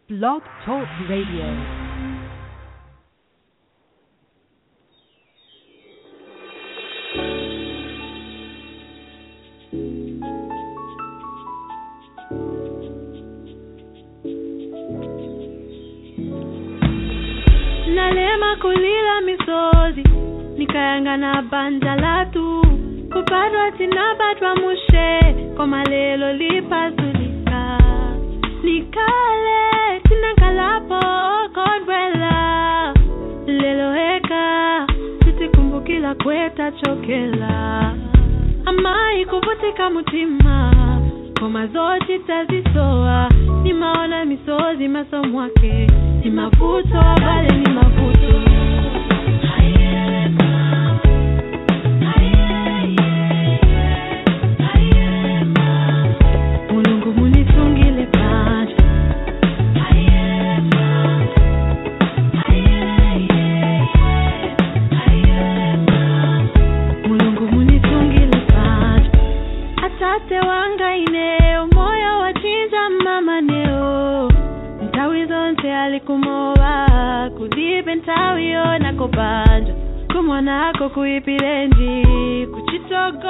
Blog Talk Radio. Nalema kulila misozi nikayanga na banja latu kupadwa tinapatwa mushe kwa malelo lipazulika nikale tinakalapo kodwela lelo heka tutikumbukila kweta chokela amai kuvutika mutima koma zoti tazisoa nimaona misozi masomwake ni mavuto bale ni mavuto Mulungu munitungile panja Mulungu munitungile panja atate wanga ineo moyo wachinja mama neo ntawi zonse alikumowa kudibe ntawiyo nakopanja kumwana ako kuipilenji kuchitogo.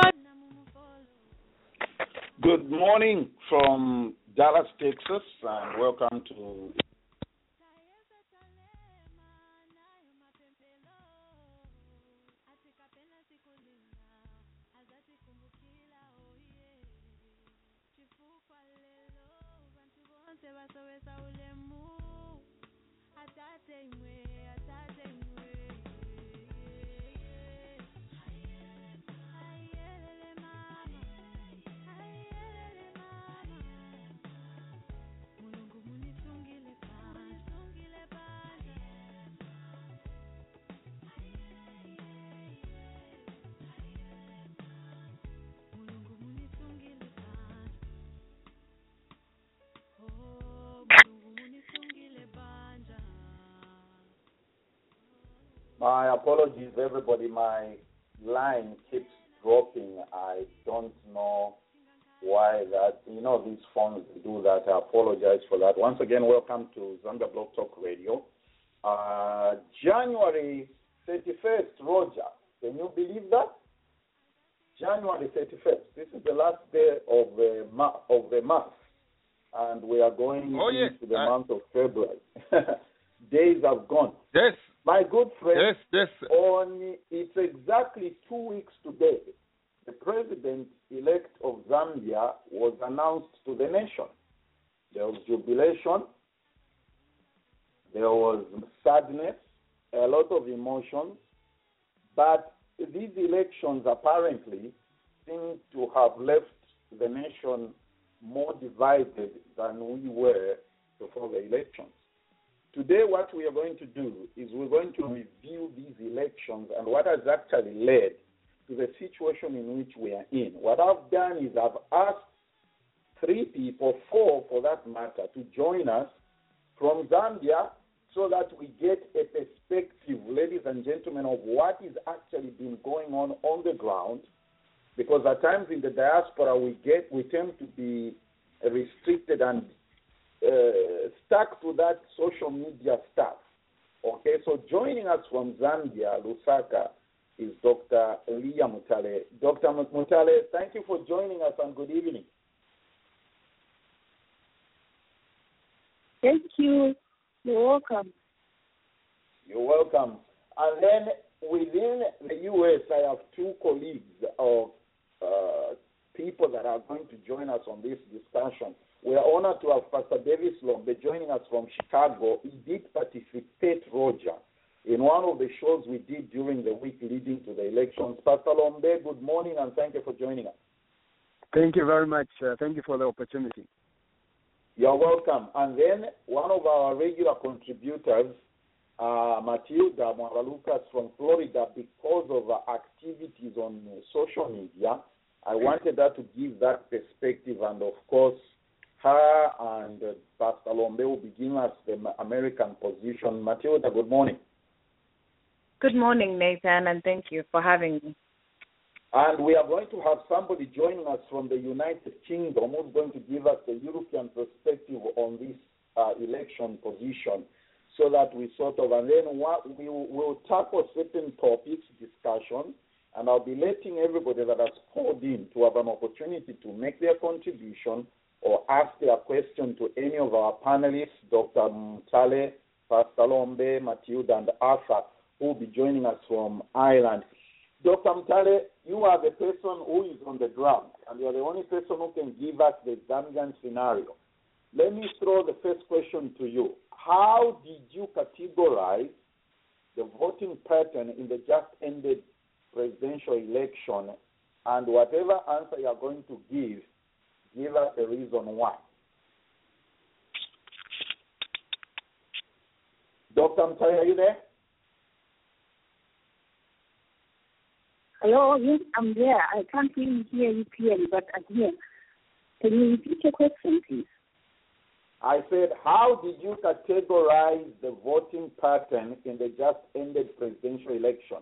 Good morning from Dallas, Texas, and welcome to My apologies, everybody. My line keeps dropping. I don't know why that. You know, these phones do that. I apologize for that. Once again, welcome to Zambia Blog Talk Radio. January 31st, Roger. Can you believe that? January 31st. This is the last day of the month. And we are going into the month of February. Days have gone. Yes. My good friend, yes. It's exactly 2 weeks today, the president-elect of Zambia was announced to the nation. There was jubilation, there was sadness, a lot of emotions, but these elections apparently seem to have left the nation more divided than we were before the elections. Today, what we are going to do is we're going to review these elections and what has actually led to the situation in which we are in. What I've done is I've asked 3 people, 4 for that matter, to join us from Zambia so that we get a perspective, ladies and gentlemen, of what is actually been going on the ground. Because at times in the diaspora we tend to be restricted and stuck to that social media stuff. Okay, so joining us from Zambia, Lusaka, is Dr. Leah Mutale. Dr. Mutale, thank you for joining us and good evening. Thank you. You're welcome. You're welcome. And then within the U.S., I have 2 colleagues of people that are going to join us on this discussion. We are honored to have Pastor Davis Lombe joining us from Chicago. He did participate, Roger, in one of the shows we did during the week leading to the elections. Pastor Lombe, good morning and thank you for joining us. Thank you very much. Thank you for the opportunity. You're welcome. And then one of our regular contributors, Matilda Mwaralukas from Florida, because of her activities on social media, I wanted her to give that perspective, and of course, her and Pastor Lombe will be giving us the American position. Matilda, good morning. Good morning, Nathan, and thank you for having me. And we are going to have somebody joining us from the United Kingdom who's going to give us the European perspective on this election. election position, so that we sort of, and then we'll tackle certain topics, discussion, and I'll be letting everybody that has called in to have an opportunity to make their contribution or ask their question to any of our panelists, Dr. Mtale, Pastor Lombe, Matilda, and Arthur, who will be joining us from Ireland. Dr. Mtale, you are the person who is on the ground, and you are the only person who can give us the Zambian scenario. Let me throw the first question to you. How did you categorize the voting pattern in the just ended presidential election? And whatever answer you are going to give us a reason why. Dr. Mtale, are you there? Hello, yes, I'm there. I can't really hear you clearly, but I'm here. Can you repeat your question, please? I said, how did you categorize the voting pattern in the just ended presidential election?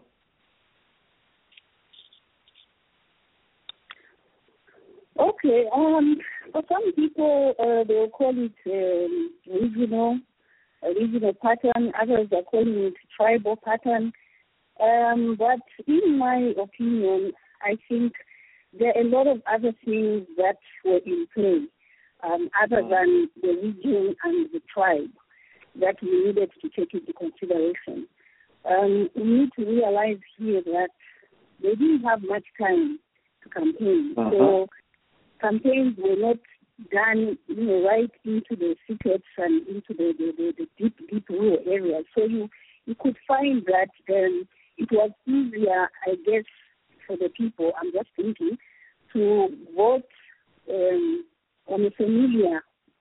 Okay. For some people, they will call it regional pattern. Others are calling it tribal pattern. But in my opinion, I think there are a lot of other things that were in play, other than the region and the tribe, that we needed to take into consideration. We need to realize here that they didn't have much time to campaign. So campaigns were not done, right into the secrets and into the deep rural areas. So you could find that it was easier, I guess, for the people, I'm just thinking, to vote on a familiar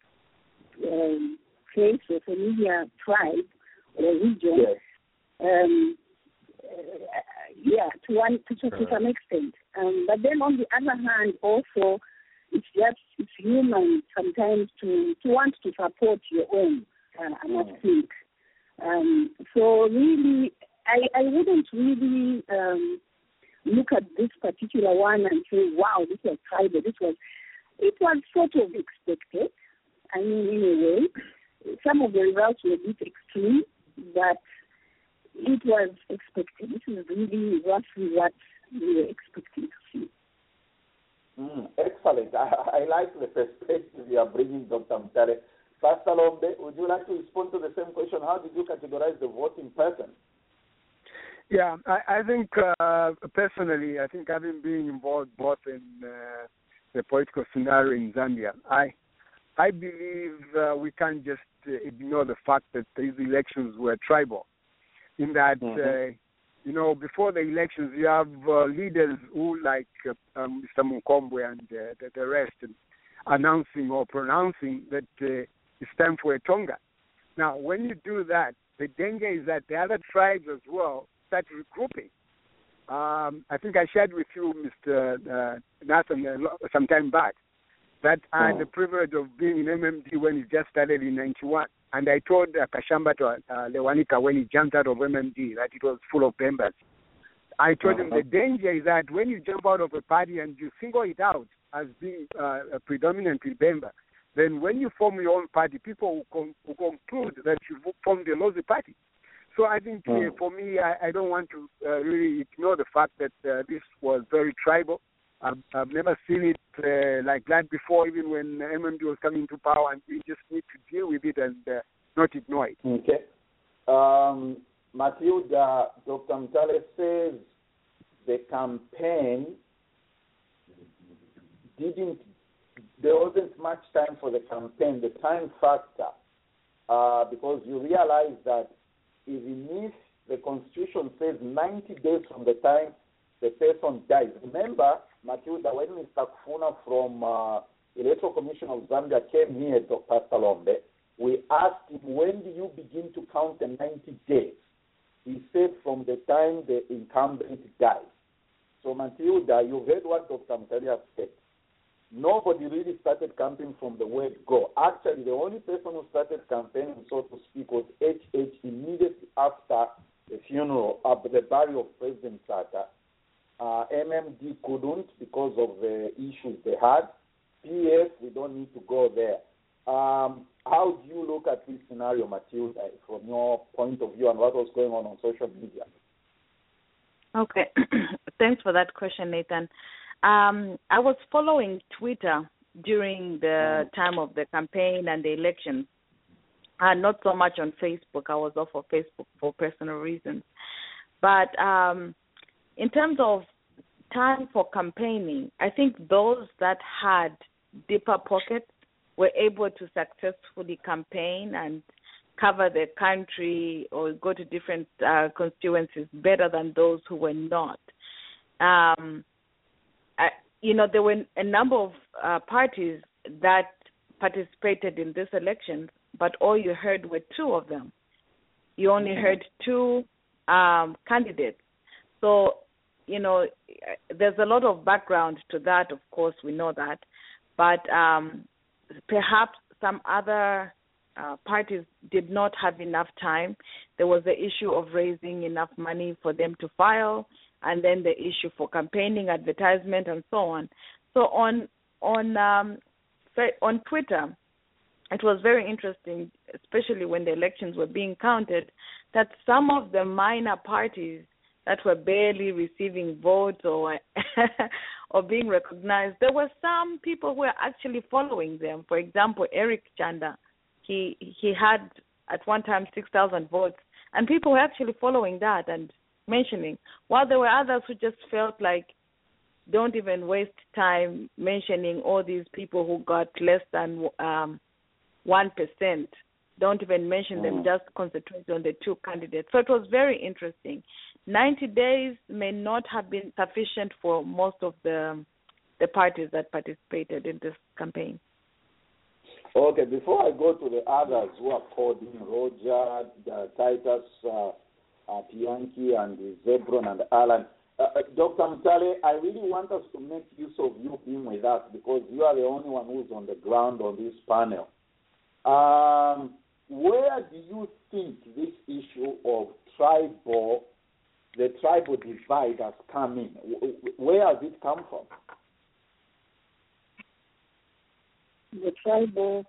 place or familiar tribe or region. Yes. To some extent. But then on the other hand, also, it's human sometimes to want to support your own, I must think. So really, I wouldn't really look at this particular one and say, wow, this was tribal. It was sort of expected. I mean, in a way, some of the results were a bit extreme, but it was expected. This is really roughly what we were expecting to see. Excellent. I like the perspective you are bringing, Dr. Mtale. Pastor Lombe, would you like to respond to the same question? How did you categorize the voting pattern? Yeah, I think personally, I think having been involved both in the political scenario in Zambia, I believe we can't just ignore the fact that these elections were tribal. In that, before the elections, you have leaders who, like Mr. Mukombwe and the rest, announcing or pronouncing that it's time for a Tonga. Now, when you do that, the danger is that the other tribes as well start regrouping. I think I shared with you, Mr. Nathan, some time back, that I had the privilege of being in MMD when it just started in 91. And I told Kashamba to Lewanika when he jumped out of MMD that it was full of members. I told him the danger is that when you jump out of a party and you single it out as being predominantly Bemba, then when you form your own party, people will conclude that you formed a lousy party. So I think for me, I don't want to really ignore the fact that this was very tribal. I've never seen it like that before, even when MMD was coming to power, and we just need to deal with it and not ignore it. Okay. Matilda, Dr. Mtale says the campaign there wasn't much time for the campaign, the time factor, because you realize that even if the Constitution says 90 days from the time the person dies. Remember, Matilda, when Mr. Kufuna from Electoral Commission of Zambia came here to Pastor Lombe, we asked him, when do you begin to count the 90 days? He said from the time the incumbent dies. So, Matilda, you heard what Dr. Mtale said. Nobody really started campaigning from the word go. Actually, the only person who started campaigning, so to speak, was HH immediately after the funeral, the burial of President Sata. MMD couldn't because of the issues they had. PF, we don't need to go there. How do you look at this scenario, Matilda, from your point of view and what was going on social media? Okay. Thanks for that question, Nathan. I was following Twitter during the time of the campaign and the elections. Not so much on Facebook. I was off of Facebook for personal reasons. But in terms of time for campaigning, I think those that had deeper pockets were able to successfully campaign and cover the country or go to different constituencies better than those who were not. There were a number of parties that participated in this election, but all you heard were two of them. You only heard two candidates. So, there's a lot of background to that, of course, we know that. But perhaps some other parties did not have enough time. There was the issue of raising enough money for them to file, and then the issue for campaigning, advertisement, and so on. So on Twitter, it was very interesting, especially when the elections were being counted, that some of the minor parties that were barely receiving votes or or being recognized, there were some people who were actually following them. For example, Eric Chanda, he had at one time 6,000 votes, and people were actually following that and mentioning, while there were others who just felt like, don't even waste time mentioning all these people who got less than 1%. Don't even mention them, just concentrate on the two candidates. So it was very interesting. 90 days may not have been sufficient for most of the parties that participated in this campaign. Okay, before I go to the others who are called in, Roger, Titus, Pianki, and Zebron, and Alan, Dr. Mtale, I really want us to make use of you being with us because you are the only one who's on the ground on this panel. Where do you think this issue of the tribal divide has come in? Where has it come from? The tribal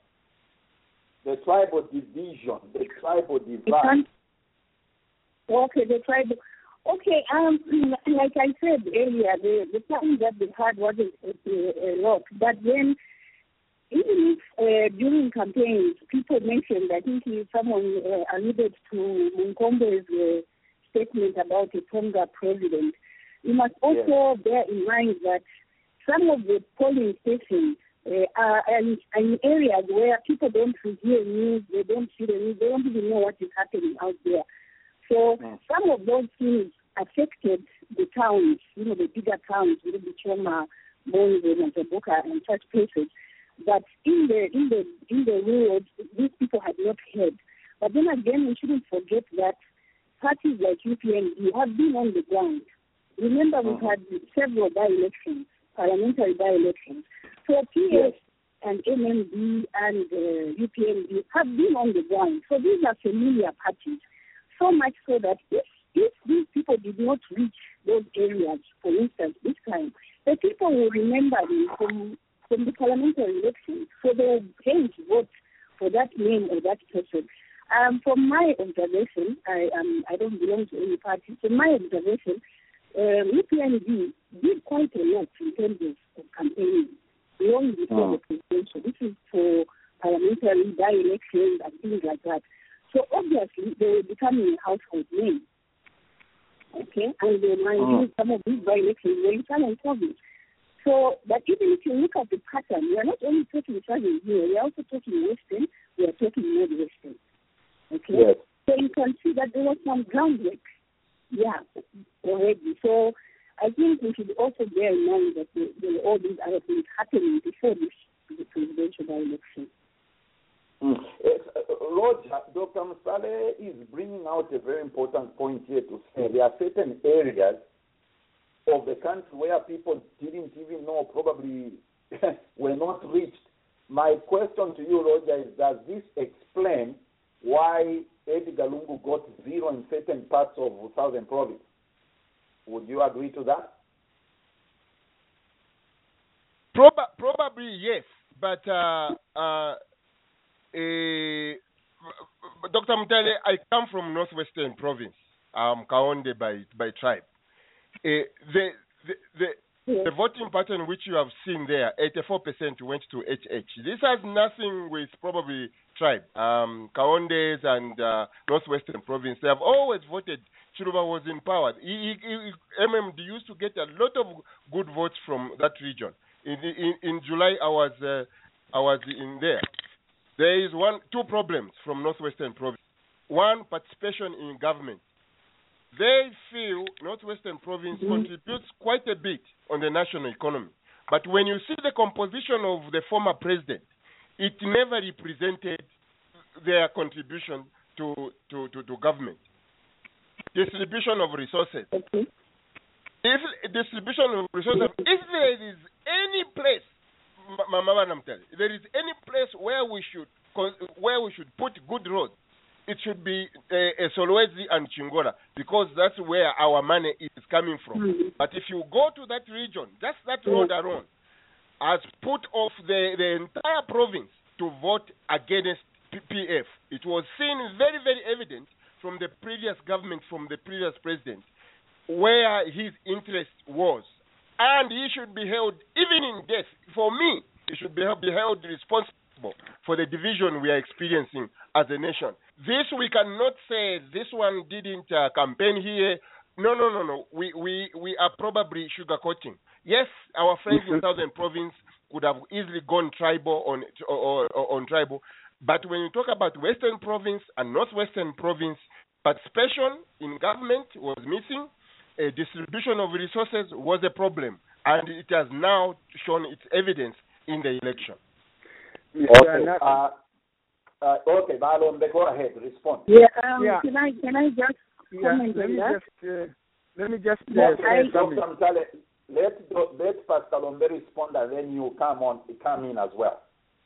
division, the tribal divide. Okay, the tribal. Okay, like I said earlier, the time that they had wasn't a lot, but then even if during campaigns people mentioned, I think someone alluded to Munkombe's statement about a Tonga president, you must also bear in mind that some of the polling stations are in areas where people don't hear news, they don't see the news, they don't even know what is happening out there. So some of those things affected the towns, the bigger towns, the Choma, Bonze, and Zaboka, and such places. But in the rural, these people had not heard. But then again, we shouldn't forget that parties like UPND have been on the ground. Remember, we've had several by-elections, parliamentary by-elections. So PS and MMD and UPND have been on the ground. So these are familiar parties. So much so that if these people did not reach those areas, for instance, this time, the people will remember them from the parliamentary elections. So they will change vote for that name or that person. From my observation, I don't belong to any party. From my observation, UPND did quite a lot in terms of campaigning long before the presidential. This is for parliamentary by-elections and things like that. So obviously they were becoming a household name. Okay, and some of these by-elections were in Southern Province. So, but even if you look at the pattern, we are not only talking Southern here, we are also talking Western, we are talking Northwestern. Okay, so you can see that there was some groundwork, already. So I think we should also bear in mind that there were all these other things happening before the presidential by-election. Roger, Dr. Msale is bringing out a very important point here to say there are certain areas of the country where people didn't even know, probably were not reached. My question to you, Roger, is does this explain why Edgar Lungu got 0 in certain parts of Southern Province? Would you agree to that? Probably yes, but Dr. Mutale, I come from Northwestern Province. I'm Kaonde by tribe. The voting pattern which you have seen there, 84% went to HH. This has nothing with probably tribe. Kaondes and Northwestern Province, they have always voted. Chiluba was in power. MMD used to get a lot of good votes from that region. In July, I was in there. There is two problems from Northwestern Province. One, participation in government. They feel Northwestern Province contributes quite a bit on the national economy. But when you see the composition of the former president, it never represented their contribution to government. Distribution of resources. Okay. If there is any place, there is any place where we should put good roads, it should be Solwezi and Chingola, because that's where our money is coming from. But if you go to that region, just that road alone has put off the entire province to vote against PF. It was seen very, very evident from the previous government, from the previous president, where his interest was. And he should be held, even in death, for me, he should be held responsible for the division we are experiencing as a nation. This we cannot say this one didn't campaign here. No. We are probably sugarcoating. Yes, our friends in Southern Province could have easily gone tribal on tribal. But when you talk about Western Province and Northwestern Province, participation in government was missing. Distribution of resources was a problem, and it has now shown its evidence in the election. Okay, Balombe, go ahead, respond. Can I just comment on that? Let me just let Pastor Lombe respond, and then you come in as well.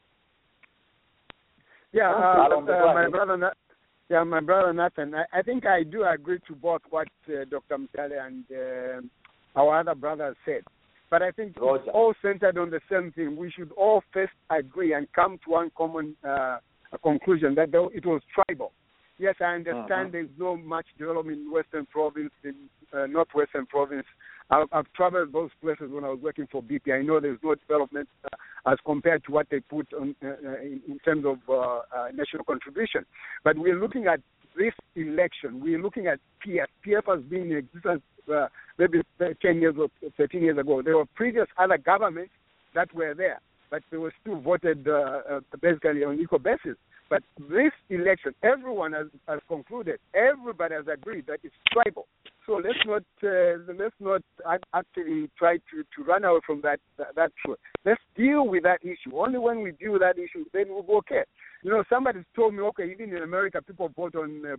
My brother Nathan, I think I do agree to both what Dr. Mutale and our other brother said. But I think it's all centered on the same thing. We should all first agree and come to one common conclusion that it was tribal. Yes, I understand there's no much development in Western Province, in Northwestern Province. I've traveled those places when I was working for BP. I know there's no development as compared to what they put on in terms of national contribution. But we're looking at this election. We're looking at PF. PF has been in existence maybe 10 years or 13 years ago. There were previous other governments that were there, but they were still voted basically on equal basis. But this election, everyone has concluded, everybody has agreed that it's tribal. So let's not actually try to run away from that truth. Let's deal with that issue. Only when we deal with that issue, then we'll be okay. You know, somebody told me, okay, even in America, people vote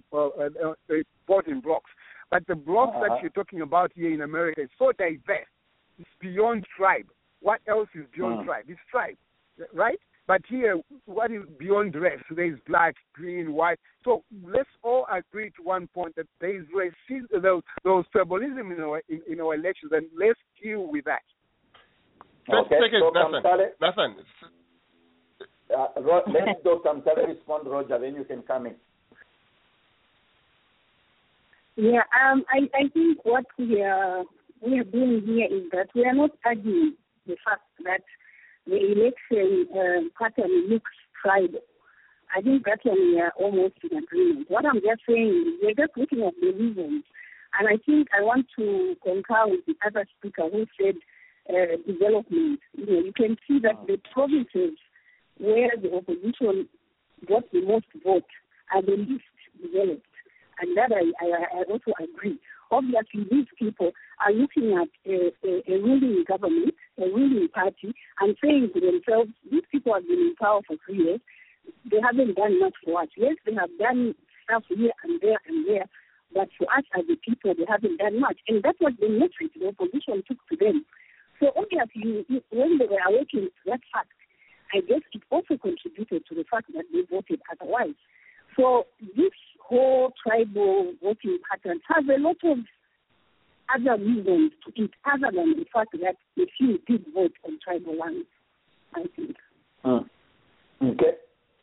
in blocks. But the blocks that you're talking about here in America is so diverse. It's beyond tribe. What else is beyond tribe? It's tribe, right? But here, what is beyond race? There is black, green, white. So let's all agree to one point that there is racism, there's tribalism in our elections, and let's deal with that. Okay. Nathan. Let Dr. Mutale respond, Roger, then you can come in. Yeah, I think what we are doing here is that we are not arguing the fact that the election pattern looks tribal. I think that one we are almost in agreement. What I'm just saying is we're just looking at the reasons. And I think I want to concur with the other speaker who said development. You can see that the provinces where the opposition got the most votes are the least developed. And that I also agree. Obviously, these people are looking at a ruling government, a ruling party, and saying to themselves, these people have been in power for 3 years. They haven't done much for us. Yes, they have done stuff here and there, but for us as the people, they haven't done much. And that was the message the opposition took to them. So obviously, when they were awakened to that fact, I guess it also contributed to the fact that they voted otherwise. So this whole tribal voting pattern has a lot of other reasons to it other than the fact that a few did vote on tribal lands, I think. Okay.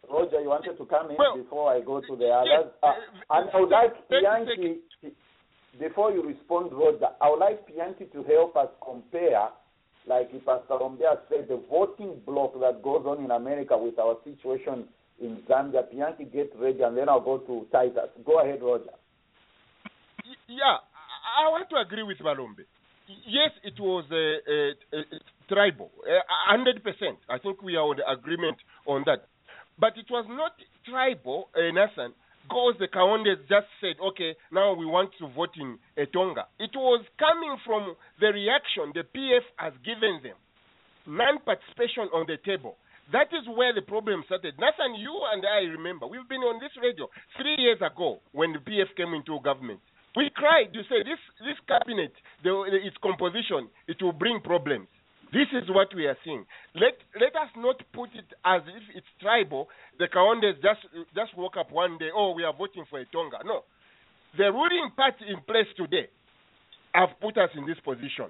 Roger, you wanted to come in Well, before I go to the others? And I would like Pianki, before you respond, Roger, I would like Pianki to help us compare, like Pastor Ombia said, the voting block that goes on in America with our situation in Zambia. Pianki, get ready, and then I'll go to Titus. Go ahead, Roger. Yeah, I want to agree with Malombe. Yes, it was tribal, 100%. I think we are on the agreement on that. But it was not tribal, Nathan, because the Kaondes just said, okay, now we want to vote in Tonga. It was coming from the reaction the PF has given them. Non-participation on the table. That is where the problem started. Nathan, you and I remember, we've been on this radio 3 years ago when the PF came into government. We cried to say this cabinet, its composition, it will bring problems. This is what we are seeing. Let us not put it as if it's tribal. The Kaondes just woke up one day, oh, we are voting for a Tonga. No. The ruling party in place today have put us in this position.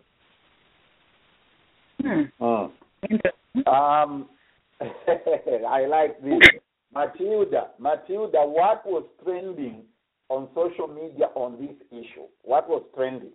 I like this. Matilda, what was trending on social media on this issue? What was trending?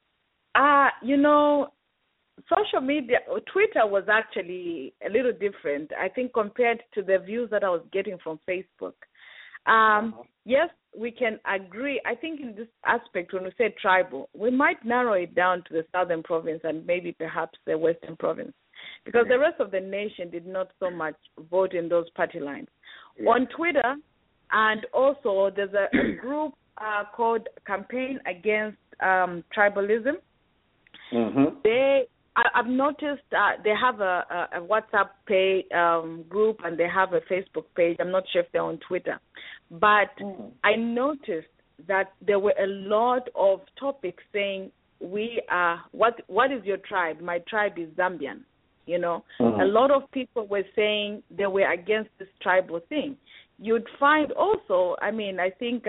Social media, Twitter was actually a little different, I think, compared to the views that I was getting from Facebook. Yes, we can agree. I think in this aspect, when we say tribal, we might narrow it down to the southern province and maybe perhaps the western province, because the rest of the nation did not so much vote in those party lines. On Twitter, and also there's a group called Campaign Against Tribalism. I've noticed they have a WhatsApp page group, and they have a Facebook page. I'm not sure if they're on Twitter. But I noticed that there were a lot of topics saying, what is your tribe? My tribe is Zambian. A lot of people were saying they were against this tribal thing. You'd find also, I think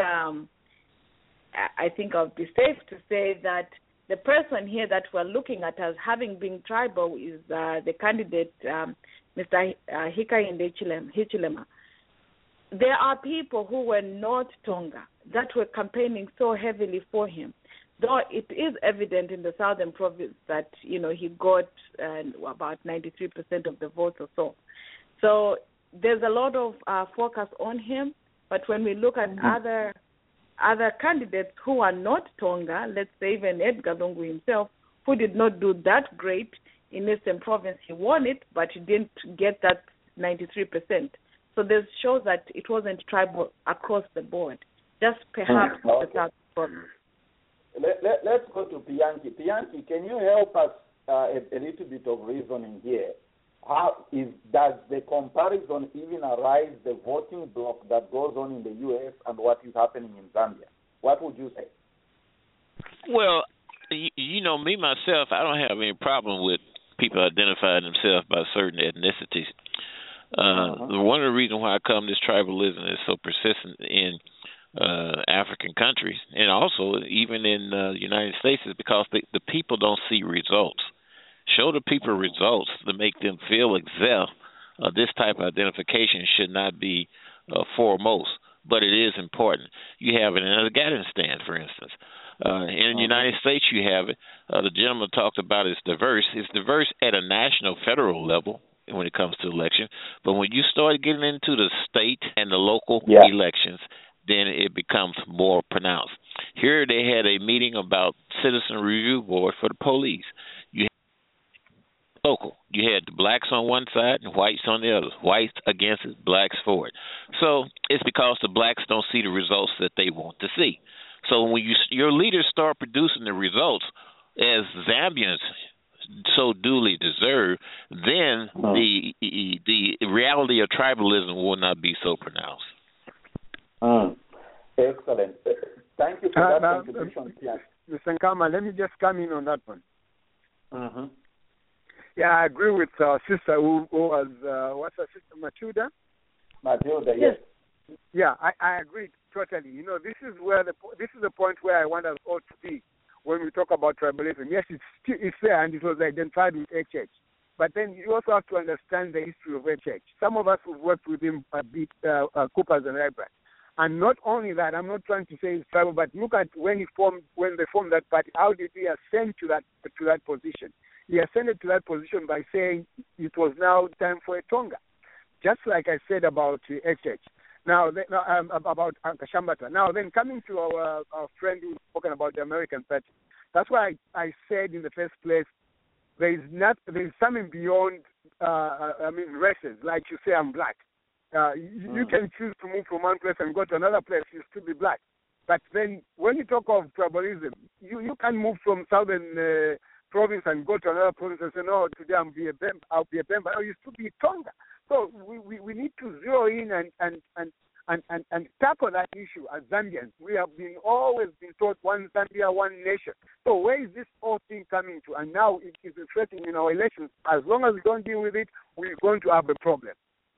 I'll be safe to say that the person here that we're looking at as having been tribal is the candidate, Mr. Hakainde Hichilema. There are people who were not Tonga that were campaigning so heavily for him, though it is evident in the southern province that, he got about 93% of the votes or so. So there's a lot of focus on him, but when we look at other candidates who are not Tonga, let's say even Edgar Lungu himself, who did not do that great in Eastern Province. He won it, but he didn't get that 93%. So this shows that it wasn't tribal across the board, just perhaps the South Province. Let's go to Pianki. Pianki, can you help us a little bit of reasoning here? Does the comparison even arise the voting block that goes on in the U.S. and what is happening in Zambia? What would you say? Well, me, myself, I don't have any problem with people identifying themselves by certain ethnicities. One of the reasons why this tribalism is so persistent in African countries, and also even in the United States, is because the people don't see results. Show the people results to make them feel as if this type of identification should not be foremost, but it is important. You have it in Afghanistan, for instance. In the United States, you have it. The gentleman talked about it's diverse. It's diverse at a national, federal level when it comes to election, but when you start getting into the state and the local elections, then it becomes more pronounced. Here they had a meeting about Citizen Review Board for the police. Local. You had the blacks on one side and whites on the other. Whites against it, blacks for it. So it's because the blacks don't see the results that they want to see. So when your leaders start producing the results as Zambians so duly deserve, then the reality of tribalism will not be so pronounced. Excellent. Thank you for that contribution. Mr. Nkama, let me just come in on that one. Yeah, I agree with sister who was, what's her sister, Matilda? Matilda, yes. Yeah, I agree totally. This is the point where I want us all to be when we talk about tribalism. Yes, it's there and it was identified with HH. But then you also have to understand the history of HH. Some of us who've worked with him a bit, Coopers and Rybrat. And not only that, I'm not trying to say it's tribal, but look at when they formed that party. How did he ascend to that position? He ascended to that position by saying it was now time for a Tonga, just like I said about HH. Now, about Kashambata. Now, then coming to our friend who's spoken about the American Party, that's why I said in the first place, there is something beyond, races. Like you say, I'm black. You can choose to move from one place and go to another place. You still be black. But then when you talk of tribalism, you can move from southern province and go to another province and say, no, today I'll be a Bemba. No, you still be Tonga. So we need to zero in and tackle that issue as Zambians. We have always been taught one Zambia, one nation. So where is this whole thing coming to? And now it is reflecting in our elections. As long as we don't deal with it, we're going to have a problem.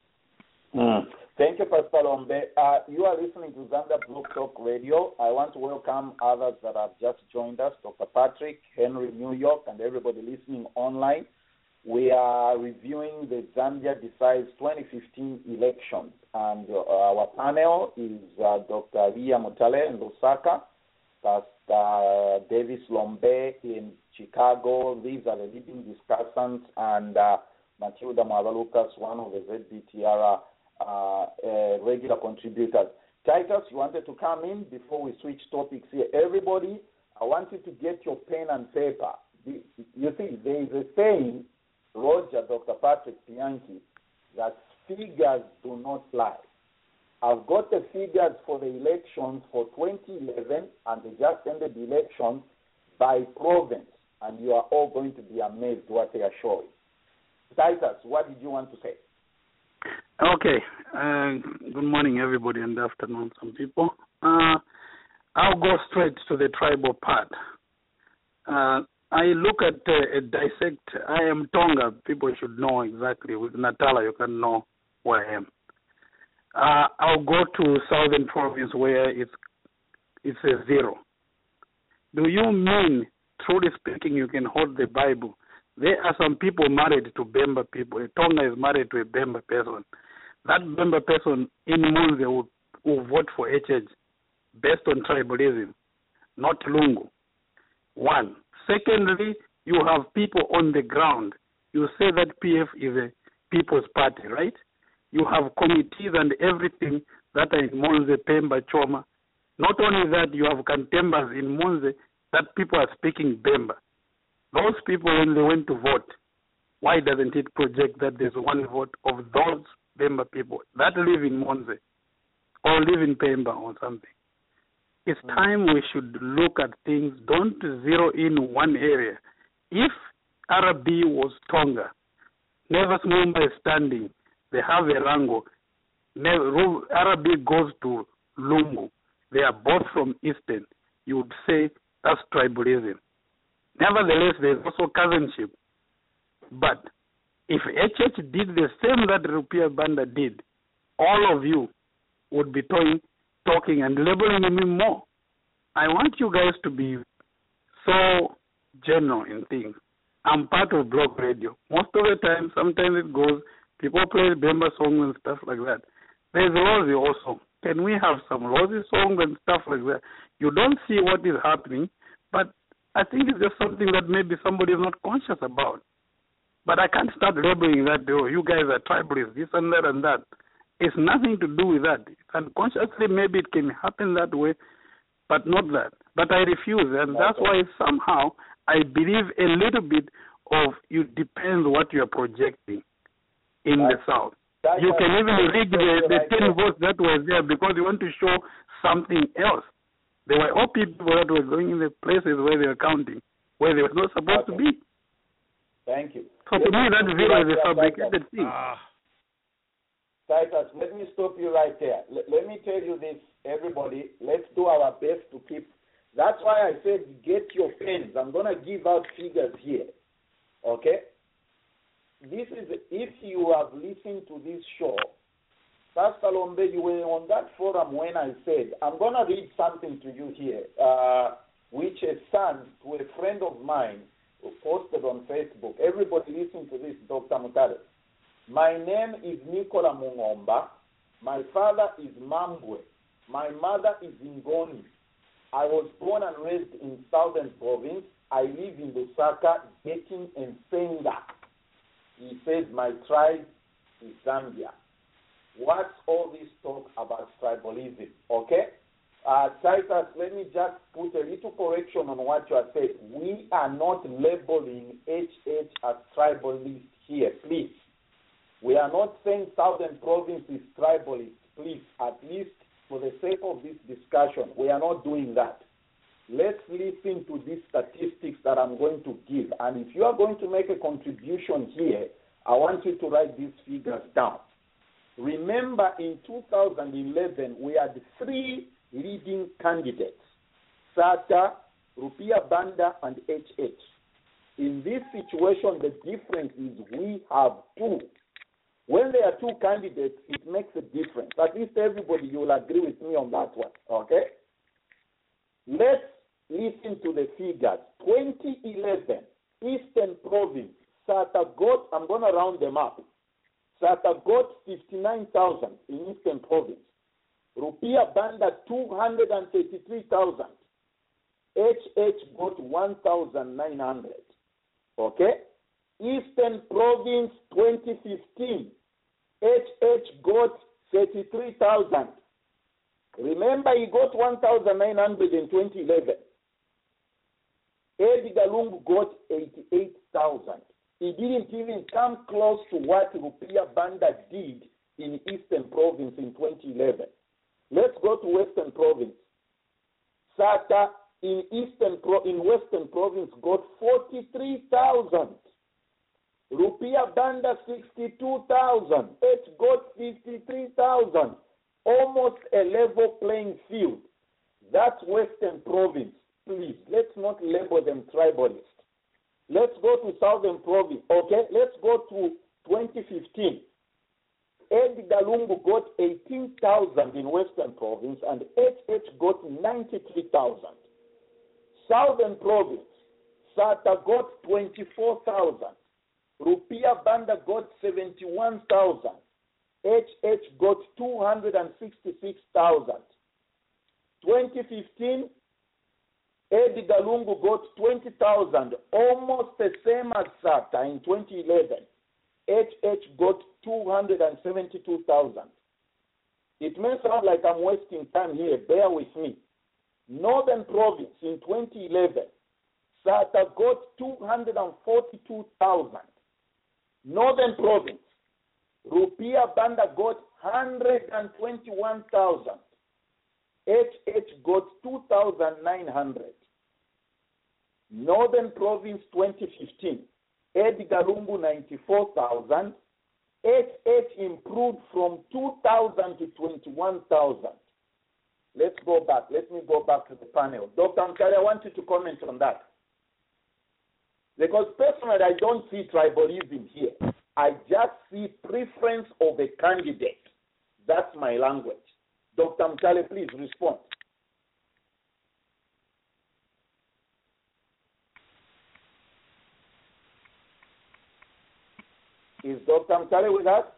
Thank you, Pastor Lombe. You are listening to Zambia Blog Talk Radio. I want to welcome others that have just joined us, Dr. Patrick, Henry, New York, and everybody listening online. We are reviewing the Zambia Decides 2015 elections, and our panel is Dr. Ria Mutale in Lusaka, Pastor Davis Lombe in Chicago. These are the leading discussants, and Matilda Mavalukas, one of the ZBTR regular contributors. Titus, you wanted to come in before we switch topics here. Everybody, I want you to get your pen and paper. You see, there is a saying, Roger, Dr. Patrick Pianki, that figures do not lie. I've got the figures for the elections for 2011 and the just ended elections by province, and you are all going to be amazed what they are showing. Titus, what did you want to say? Okay. Good morning, everybody, and afternoon, some people. I'll go straight to the tribal part. I look at dissect. I am Tonga. People should know exactly. With Natala, you can know where I am. I'll go to Southern Province where it's a 0. Do you mean, truly speaking, you can hold the Bible? There are some people married to Bemba people. A Tonga is married to a Bemba person. That Bemba person in Munze will vote for HH based on tribalism, not Lungu. One. Secondly, you have people on the ground. You say that PF is a people's party, right? You have committees and everything that are in Munze, Pemba, Choma. Not only that, you have contembers in Munze that people are speaking Bemba. Those people, when they went to vote, why doesn't it project that there's one vote of those Bemba people that live in Munze or live in Pemba or something? It's time we should look at things. Don't zero in one area. If RB was Tonga, Nevers Mumba is standing, they have a rango. RB goes to Lungu. They are both from Eastern. You would say that's tribalism. Nevertheless, there's also cousinship. But if HH did the same that Rupia Banda did, all of you would be talking and labeling me more. I want you guys to be so general in things. I'm part of Blog Radio. Most of the time, sometimes it goes, people play Bemba songs and stuff like that. There's Rosie also. Can we have some Rosie songs and stuff like that? You don't see what is happening, but I think it's just something that maybe somebody is not conscious about. But I can't start labeling that, oh, you guys are tribalists, this and that and that. It's nothing to do with that. Unconsciously, maybe it can happen that way, but not that. But I refuse, and that's why somehow I believe a little bit of it depends what you are projecting in the South. You can even rig the 10 votes that were there because you want to show something else. There were all people that were going in the places where they were counting, where they were not supposed to be. Thank you. So to me, that zero is a fabricated thing. Titus, let me stop you right there. Let me tell you this, everybody. Let's do our best to keep. That's why I said get your pens. I'm going to give out figures here. Okay? This is, if you have listened to this show, Pastor Lombe, you were on that forum when I said, I'm going to read something to you here, which a son to a friend of mine posted on Facebook. Everybody listen to this, Dr. Mutale. My name is Nicola Mungomba. My father is Mambwe. My mother is Ngoni. I was born and raised in Southern Province. I live in Lusaka, Geking, and Senga. He says my tribe is Zambia. What's all this talk about tribalism? Okay? Titus, let me just put a little correction on what you are saying. We are not labeling HH as tribalist here, please. We are not saying Southern Province is tribalist, please. At least for the sake of this discussion, we are not doing that. Let's listen to these statistics that I'm going to give. And if you are going to make a contribution here, I want you to write these figures down. Remember, in 2011, we had 3 leading candidates, SATA, Rupiah Banda, and HH. In this situation, the difference is we have 2. When there are 2 candidates, it makes a difference. At least everybody, you will agree with me on that one, okay? Let's listen to the figures. 2011, Eastern Province, SATA got, I'm going to round them up, SATA got 59,000 in Eastern Province. Rupiah Banda 233,000. HH got 1,900. Okay? Eastern Province 2015. HH got 33,000. Remember, he got 1,900 in 2011. Edgar Lungu got 88,000. He didn't even come close to what Rupiah Banda did in Eastern Province in 2011. Let's go to Western Province. SATA in Western Province got 43,000. Rupiah Banda 62,000. H got 53,000. Almost a level playing field. That's Western Province. Please, let's not label them tribalist. Let's go to Southern Province. Okay, let's go to 2015. Edgar Lungu got 18,000 in Western Province and HH got 93,000. Southern Province, SATA got 24,000. Rupiah Banda got 71,000. HH got 266,000. 2015, Edgar Lungu got 20,000, almost the same as SATA in 2011. HH got 272,000. It may sound like I'm wasting time here. Bear with me. Northern Province in 2011, SATA got 242,000. Northern Province, Rupiah Banda got 121,000. HH got 2,900. Northern Province 2015, Edgar Lungu 94,000. HH improved from 2,000 to 21,000. Let's go back. Let me go back to the panel. Dr. Mkali, I want you to comment on that. Because personally, I don't see tribalism here. I just see preference of a candidate. That's my language. Dr. Mkali, please respond. Is Dr. Mkali with us?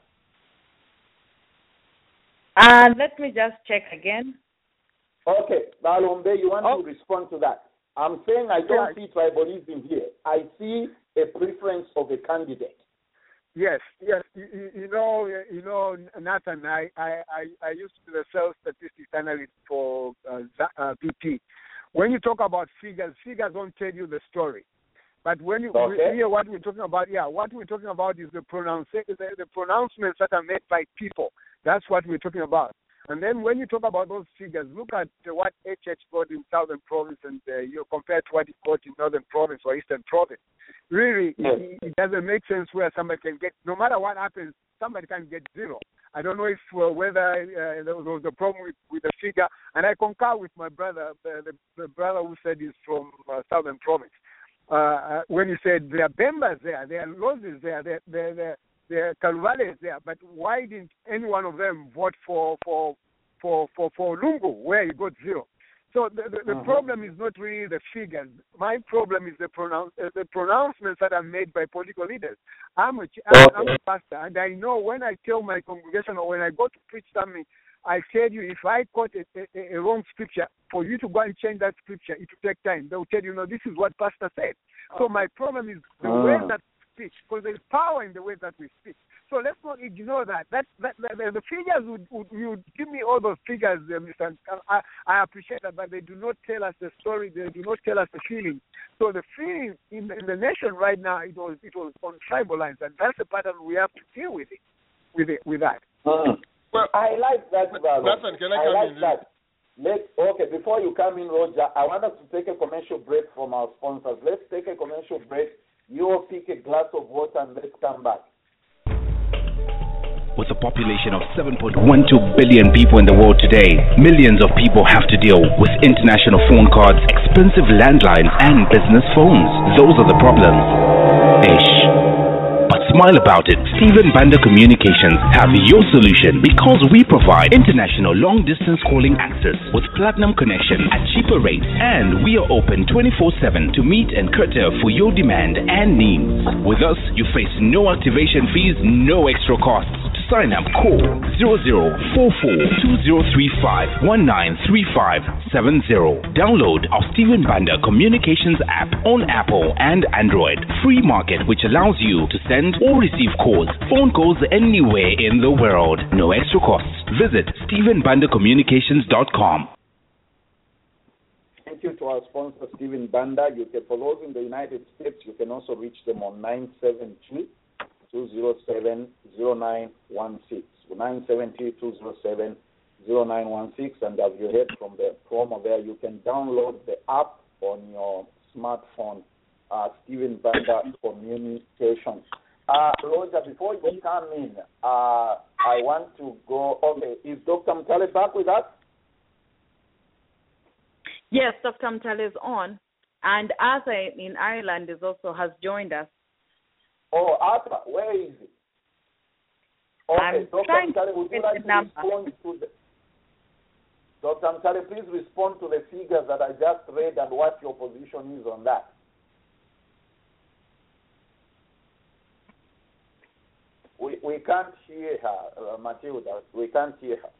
Let me just check again. Okay, Balombe, you want to respond to that? I'm saying I don't see tribalism here. I see a preference of a candidate. Yes. You know, Nathan, I used to be a sales statistics analyst for BP. When you talk about figures don't tell you the story. But when you hear what we're talking about, what we're talking about is the pronouncements that are made by people. That's what we're talking about. And then when you talk about those figures, look at what HH got in Southern Province and you compare to what he got in Northern Province or Eastern Province. Really, it doesn't make sense where somebody can get, no matter what happens, somebody can get 0. I don't know if whether there was a problem with the figure. And I concur with my brother, the brother who said he's from Southern Province. When he said there are Bembas there, there are Lozis there, there are Kaluvales there, but why didn't any one of them vote for Lungu, where he got 0? So the problem is not really the figures. My problem is the pronouncements that are made by political leaders. I'm a pastor, and I know when I tell my congregation or when I go to preach something, I tell you, if I quote a wrong scripture, for you to go and change that scripture, it will take time. They will tell you, no, this is what pastor said. So my problem is the way that we speak, because there's power in the way that we speak. So let's not ignore that. The figures would give me all those figures, Mr. I appreciate that, but they do not tell us the story. They do not tell us the feeling. So the feeling in the nation right now, it was on tribal lines, and that's the pattern we have to deal with that. Well, I like that, Nathan, can I come in? That. Before you come in, Roger, I want us to take a commercial break from our sponsors. Let's take a commercial break. You all pick a glass of water and let's come back. With a population of 7.12 billion people in the world today, millions of people have to deal with international phone cards, expensive landlines, and business phones. Those are the problems. But smile about it. Stephen Banda Communications have your solution because we provide international long-distance calling access with platinum connection at cheaper rates, and we are open 24/7 to meet and cater for your demand and needs. With us, you face no activation fees, no extra costs. Sign up, call 0044-2035-193570. Download our Stephen Banda Communications app on Apple and Android. Free market, which allows you to send or receive calls, phone calls anywhere in the world. No extra costs. Visit StephenBandaCommunications.com. Thank you to our sponsor, Stephen Banda. For those in the United States, you can also reach them on 972-207-0916. 972-207-0916. And as you heard from the promo there, you can download the app on your smartphone, Stephen Banda Communications. Roger, before you come in, I want to go. Okay, is Dr. Mtale back with us? Yes, Dr. Mtale is on. And Arthur in Ireland has joined us. Oh, Arthur, where is he? Okay, Dr. Mtale, would you like to respond to the... Dr. Mtale, please respond to the figures that I just read and what your position is on that. We can't hear her, Matilda. We can't hear her.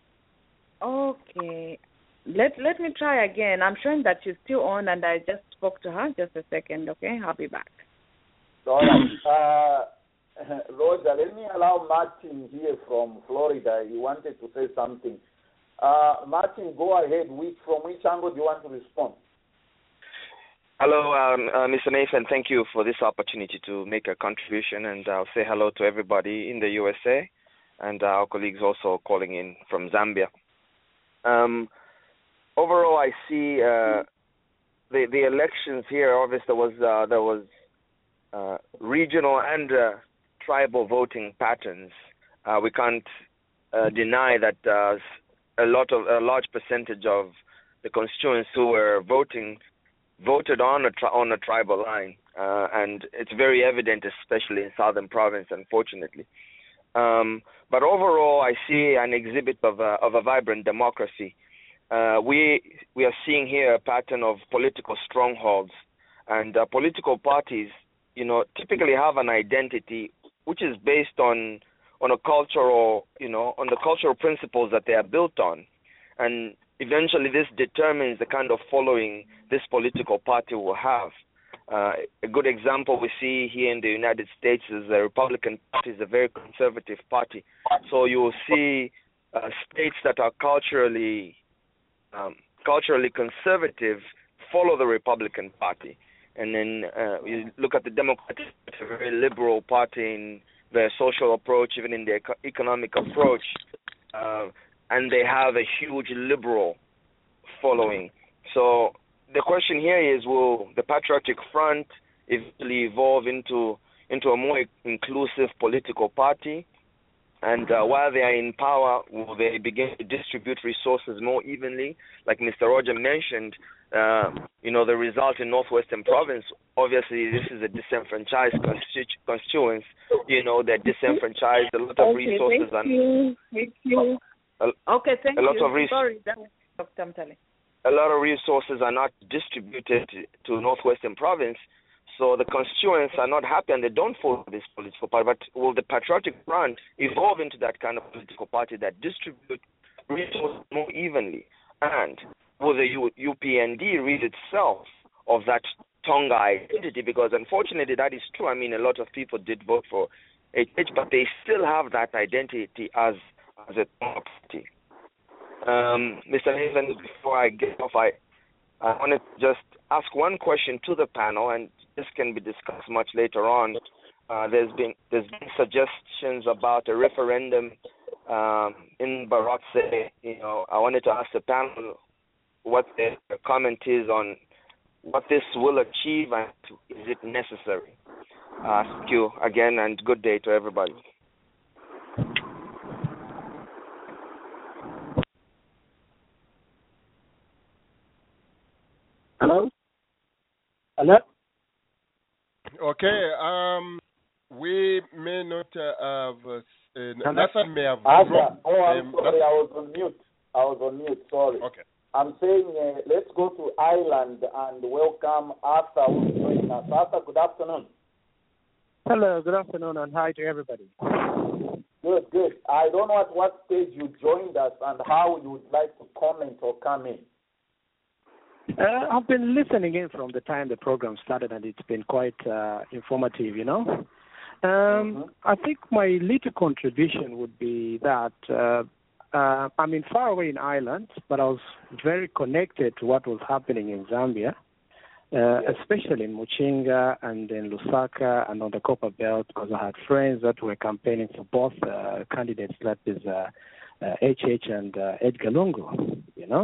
Okay. Let me try again. I'm showing that she's still on, and I just spoke to her. Just a second, okay? I'll be back. All right. Roger, let me allow Martin here from Florida. He wanted to say something. Martin, go ahead. From which angle do you want to respond? Hello, Mr. Nathan. Thank you for this opportunity to make a contribution, and I'll say hello to everybody in the USA and our colleagues also calling in from Zambia. Overall, I see the elections here. Obviously, there was regional and tribal voting patterns. We can't deny that a large percentage of the constituents who were voted on a tribal line, and it's very evident, especially in Southern Province, unfortunately. But overall, I see an exhibit of a vibrant democracy. We are seeing here a pattern of political strongholds, and political parties, typically have an identity which is based on a cultural, on the cultural principles that they are built on, and eventually this determines the kind of following this political party will have. A good example we see here in the United States is the Republican Party is a very conservative party. So you will see states that are culturally conservative follow the Republican Party. And then you look at the Democrats, it's a very liberal party in their social approach, even in their economic approach. And they have a huge liberal following. So the question here is, will the Patriotic Front eventually evolve into a more inclusive political party? And while they are in power, will they begin to distribute resources more evenly? Like Mr. Roger mentioned, the result in Northwestern Province, obviously this is a disenfranchised constituents. They're disenfranchised, a lot of resources. Thank you. Okay, thank you. A lot of Sorry, that was Dr. Mtale. a lot of resources are not distributed to Northwestern Province, so the constituents are not happy and they don't follow this political party. But will the Patriotic Front evolve into that kind of political party that distribute resources more evenly? And will the UPND rid itself of that Tonga identity? Because unfortunately that is true. I mean, a lot of people did vote for HH, but they still have that identity as a Tonga party. Mr. Nathan, before I get off, I wanted to just ask one question to the panel, and this can be discussed much later on. There's been suggestions about a referendum in Barotse. I wanted to ask the panel what their comment is on what this will achieve and is it necessary. Thank you again, and good day to everybody. Hello? Hello? Okay. We may not have. Nathan may have. I'm sorry. I was on mute. Sorry. Okay. I'm saying let's go to Ireland and welcome Arthur, who's joining us. Arthur, good afternoon. Hello, good afternoon, and hi to everybody. Good. I don't know at what stage you joined us and how you would like to comment or come in. I've been listening in from the time the program started, and it's been quite informative, I think my little contribution would be that I'm far away in Ireland, but I was very connected to what was happening in Zambia, especially in Muchinga and in Lusaka and on the Copper Belt, because I had friends that were campaigning for both candidates, that is HH and Edgar Lungu,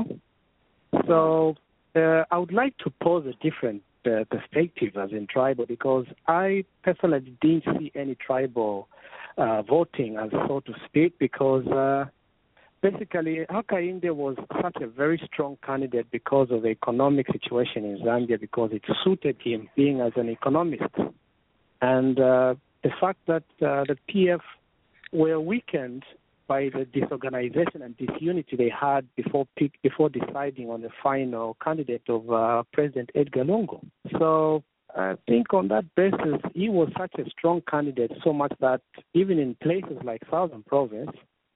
So I would like to pose a different perspective as in tribal, because I personally didn't see any tribal voting, as so to speak, because basically Hakainde was such a very strong candidate because of the economic situation in Zambia, because it suited him being as an economist. And the fact that the PF were weakened by the disorganization and disunity they had before deciding on the final candidate of President Edgar Lungu. So I think on that basis, he was such a strong candidate, so much that even in places like Southern Province,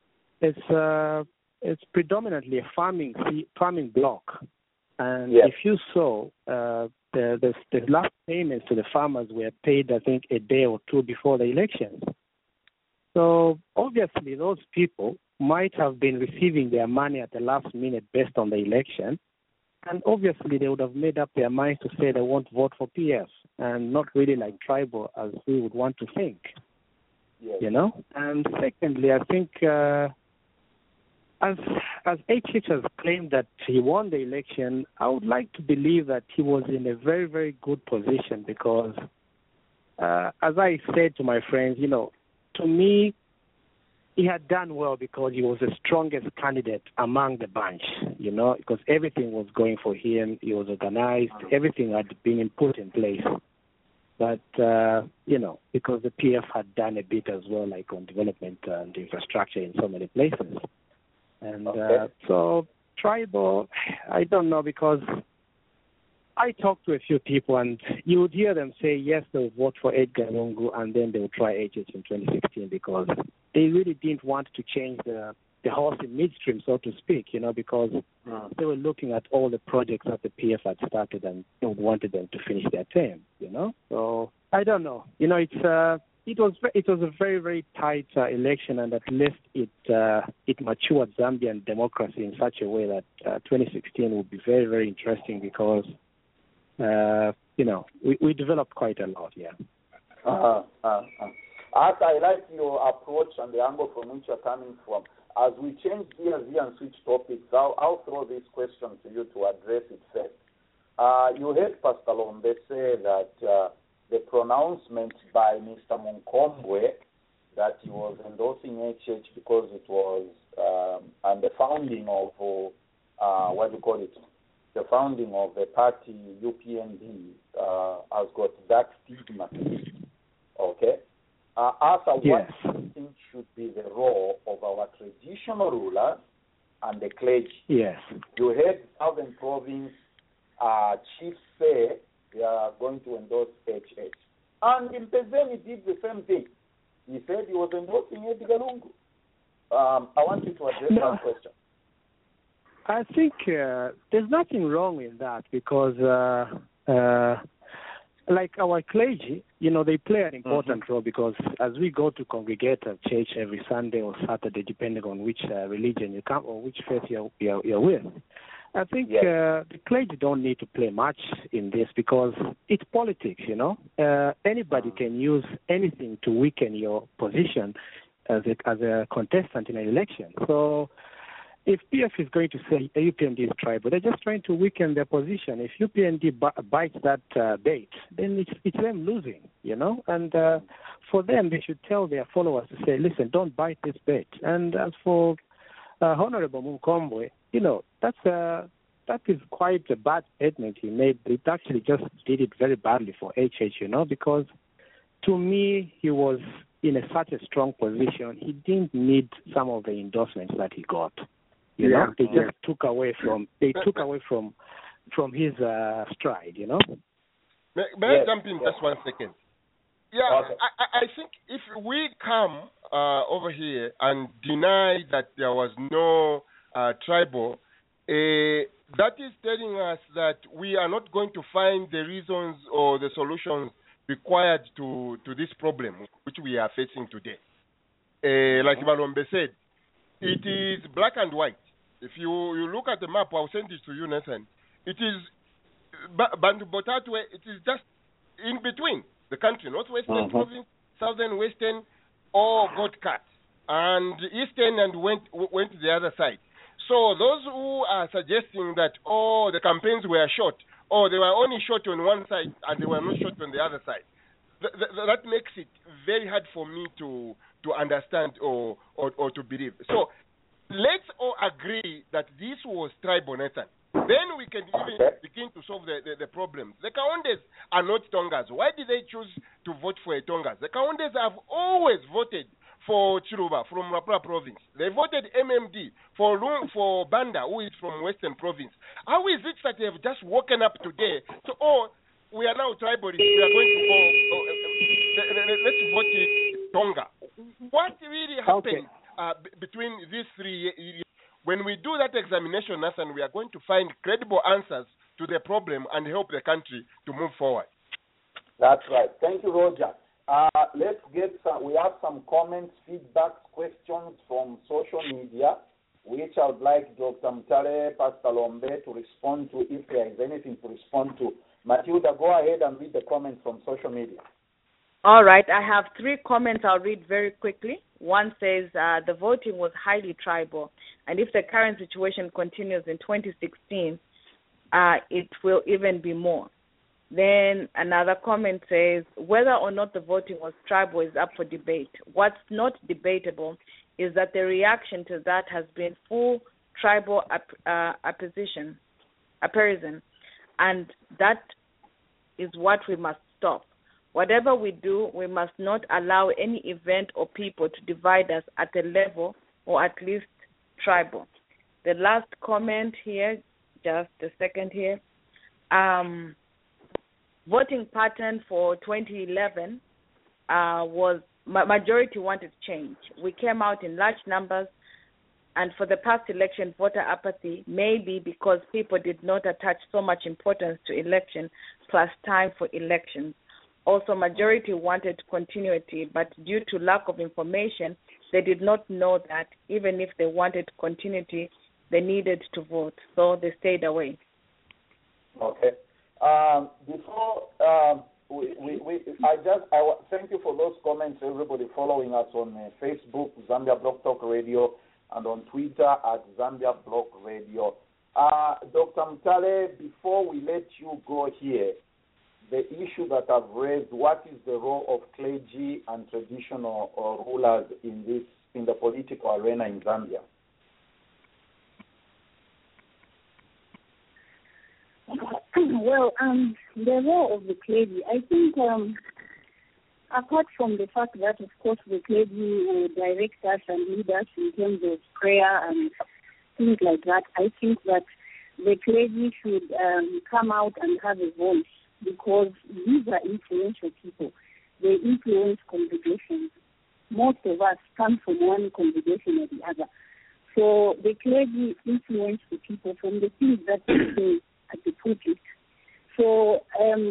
it's predominantly a farming block. And if you saw, the last payments to the farmers were paid, I think, a day or two before the elections. So obviously those people might have been receiving their money at the last minute based on the election, and obviously they would have made up their minds to say they won't vote for PS and not really like tribal as we would want to think, And secondly, I think as HH has claimed that he won the election, I would like to believe that he was in a very, very good position because, as I said to my friends, to me, he had done well because he was the strongest candidate among the bunch, because everything was going for him. He was organized. Everything had been put in place. But, because the PF had done a bit as well, like on development and infrastructure in so many places. And so tribal, I don't know, because I talked to a few people, and you would hear them say, yes, they'll vote for Edgar Lungu, and then they'll try HH in 2016 because they really didn't want to change the horse in midstream, so to speak, because they were looking at all the projects that the PF had started and they wanted them to finish their term, So I don't know. It was a very, very tight election, and at least it matured Zambian democracy in such a way that 2016 will be very, very interesting because we developed quite a lot, Arthur, I like your approach and the angle from which you're coming from. As we change gears here and switch topics, I'll throw this question to you to address it first. You heard Pastor Lombe say that the pronouncement by Mr. Munkombwe that he was endorsing HH because it was and the founding of the founding of the party UPND has got that stigma. Okay? Arthur, what do you think should be the role of our traditional rulers and the clergy. Yes. You heard Southern Province chiefs say they are going to endorse HH. And Mpezeni did the same thing. He said he was endorsing Edgar Lungu. I want you to address that question. I think there's nothing wrong in that because, like our clergy, they play an important role because as we go to congregate at church every Sunday or Saturday, depending on which religion you come or which faith you're with, I think the clergy don't need to play much in this because it's politics, Anybody can use anything to weaken your position as a contestant in an election. So if PF is going to say UPND is tribal, they're just trying to weaken their position. If UPND bites that bait, then it's them losing, And for them, they should tell their followers to say, listen, don't bite this bait. And as for Honorable Munkombwe, that is quite a bad statement he made. It actually just did it very badly for HH, because to me, he was in such a strong position. He didn't need some of the endorsements that he got. They just took away from his stride, May I jump in just 1 second? Yeah, okay. I think if we come over here and deny that there was no tribal, that is telling us that we are not going to find the reasons or the solutions required to this problem which we are facing today. Like Malombe said, it is black and white. If you look at the map, I'll send it to you, Nathan. It is Bantu Botatwe, it is just in between the country, northwestern province, southern western, all got cut, and eastern and went to the other side. So those who are suggesting that, the campaigns were short, they were only short on one side and they were not short on the other side, that makes it very hard for me to understand or to believe. So let's all agree that this was tribal, Nathan. Then we can even begin to solve the problems. The Kaondes are not Tongas. Why did they choose to vote for a Tongas? The Kaondes have always voted for Chiruba from Rapra province. They voted MMD for Banda, who is from Western province. How is it that they have just woken up today to, we are now tribalists, we are going to go, let's vote Tonga. What really happened between these 3 years? When we do that examination, Nathan, we are going to find credible answers to the problem and help the country to move forward. That's right. Thank you, Roger. Let's get we have some comments, feedback, questions from social media, which I would like Dr. Mutale, Pastor Lombe to respond to if there is anything to respond to. Matilda, go ahead and read the comments from social media. All right. I have 3 comments I'll read very quickly. One says the voting was highly tribal, and if the current situation continues in 2016, it will even be more. Then another comment says whether or not the voting was tribal is up for debate. What's not debatable is that the reaction to that has been full tribal appeasement, and that is what we must stop. Whatever we do, we must not allow any event or people to divide us at a level or at least tribal. The last comment here, just a second here. Voting pattern for 2011 was majority wanted change. We came out in large numbers, and for the past election, voter apathy may be because people did not attach so much importance to election plus time for elections. Also, majority wanted continuity, but due to lack of information, they did not know that even if they wanted continuity, they needed to vote, so they stayed away. Okay. Before thank you for those comments, everybody following us on Facebook, Zambia Block Talk Radio, and on Twitter at Zambia Block Radio. Dr. Mutale, before we let you go here, the issue that I've raised, what is the role of clergy and traditional rulers in the political arena in Zambia? Well, the role of the clergy, I think, apart from the fact that, of course, the clergy will direct us and lead us in terms of prayer and things like that, I think that the clergy should come out and have a voice, because these are influential people. They influence congregations. Most of us come from one congregation or the other. So the clergy influence the people from the things that they say at the pulpit. So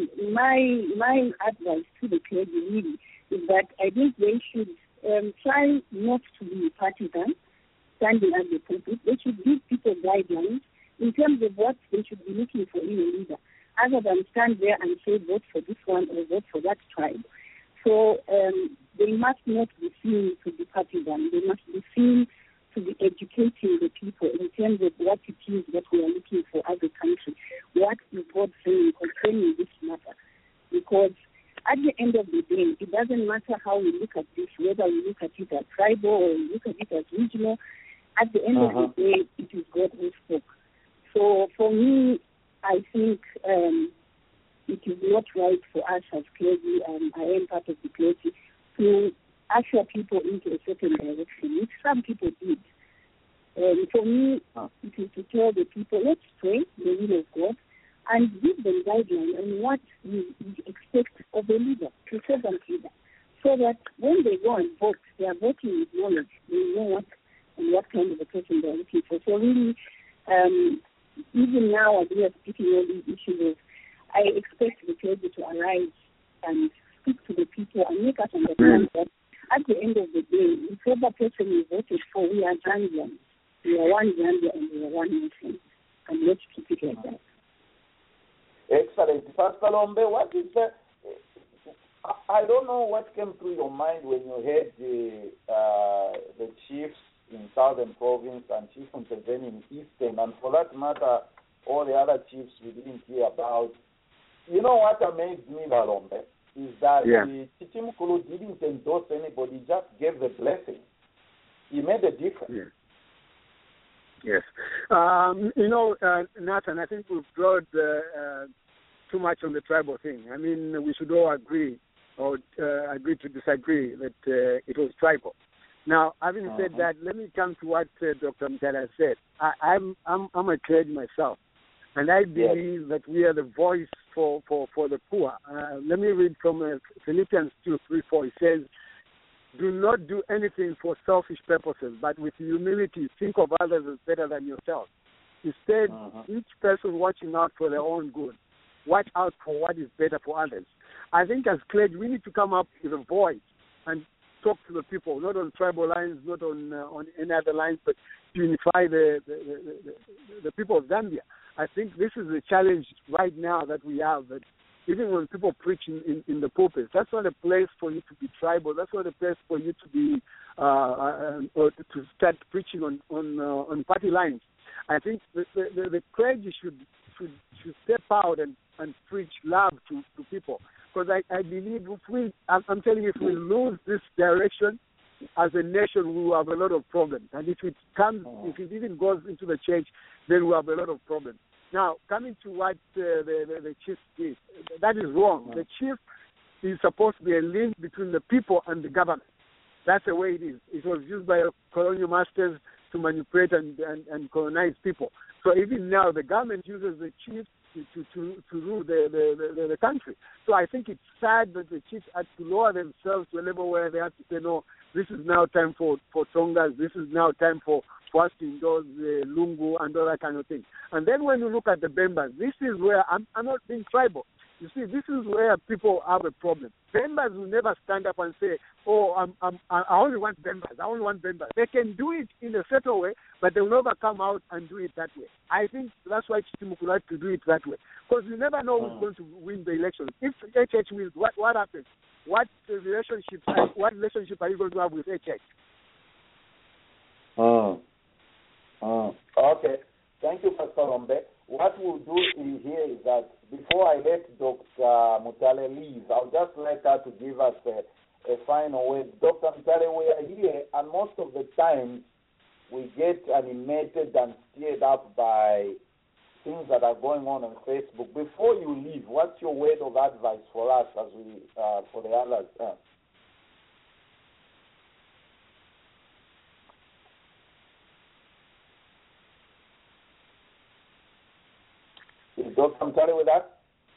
my advice to the clergy really is that I think they should try not to be partisan, standing at the pulpit. They should give people guidelines in terms of what they should be looking for in a leader, other than stand there and say vote for this one or vote for that tribe. So they must not be seen to be partisan. They must be seen to be educating the people in terms of what it is that we are looking for as a country. What is God saying concerning this matter? Because at the end of the day, it doesn't matter how we look at this, whether we look at it as tribal or we look at it as regional. At the end of the day, it is God who spoke. So for me, I think it is not right for us as clergy, and I am part of the clergy, to usher people into a certain direction, which some people did. For me, it is to tell the people, let's pray the will of God and give them guidelines on what we expect of a leader, a servant leader, so that when they go and vote, they are voting with knowledge. They know what kind of a person they are looking for. So really, even now as we are speaking all these issues, I expect the clergy to arise and speak to the people and make us understand that at the end of the day, whichever person we voted for, we are Zambians. We are one Zambia and we are one nation. And let's keep it like that. Excellent. Pastor Lombe, what is the... I don't know what came through your mind when you heard the chiefs in Southern Province and Chief Museveni in Eastern, and for that matter, all the other chiefs we didn't hear about. You know what amazed me, Lombe, is that Chichimukulu didn't endorse anybody, just gave the blessing. He made a difference. Yes. Nathan, I think we've dwelled too much on the tribal thing. I mean, we should all agree or agree to disagree that it was tribal. Now, having said that, let me come to what Dr. Mtala said. I'm a clergy myself, and I believe that we are the voice for the poor. Let me read from Philippians 2:3-4. It says, "Do not do anything for selfish purposes, but with humility think of others as better than yourself. Instead, each person watching out for their own good. Watch out for what is better for others." I think as clergy, we need to come up with a voice and talk to the people, not on tribal lines, not on any other lines, but to unify the people of Zambia. I think this is the challenge right now that we have, that even when people preach in the pulpit, that's not a place for you to be tribal. That's not a place for you to be or to start preaching on party lines. I think the clergy should step out and preach love to people. Because I believe I'm telling you, if we lose this direction as a nation, we will have a lot of problems. And if it even goes into the church, then we'll have a lot of problems. Now, coming to what the chief did, that is wrong. The chief is supposed to be a link between the people and the government. That's the way it is. It was used by colonial masters to manipulate and colonize people. So even now, the government uses the chief to rule the country. So I think it's sad that the chiefs had to lower themselves to a level where they have to say, no, this is now time for Tongas, this is now time for us to endorse Lungu and all that kind of thing. And then when you look at the Bembas, this is where I'm not being tribal. You see, this is where people have a problem. Bembas will never stand up and say, oh, I only want Bembas, I only want Bembas. They can do it in a certain way, but they will never come out and do it that way. I think that's why Chichimukulu had to do it that way. Because you never know who's going to win the election. If HH wins, what happens? What relationship are you going to have with HH? Okay. Thank you, Pastor Lombe. What we'll do here is that before I let Dr. Mutale leave, I'll just like her to give us a final word. Dr. Mutale, we are here, and most of the time we get animated and stirred up by things that are going on Facebook. Before you leave, what's your word of advice for us as we for the others? Dr. Mtale with that?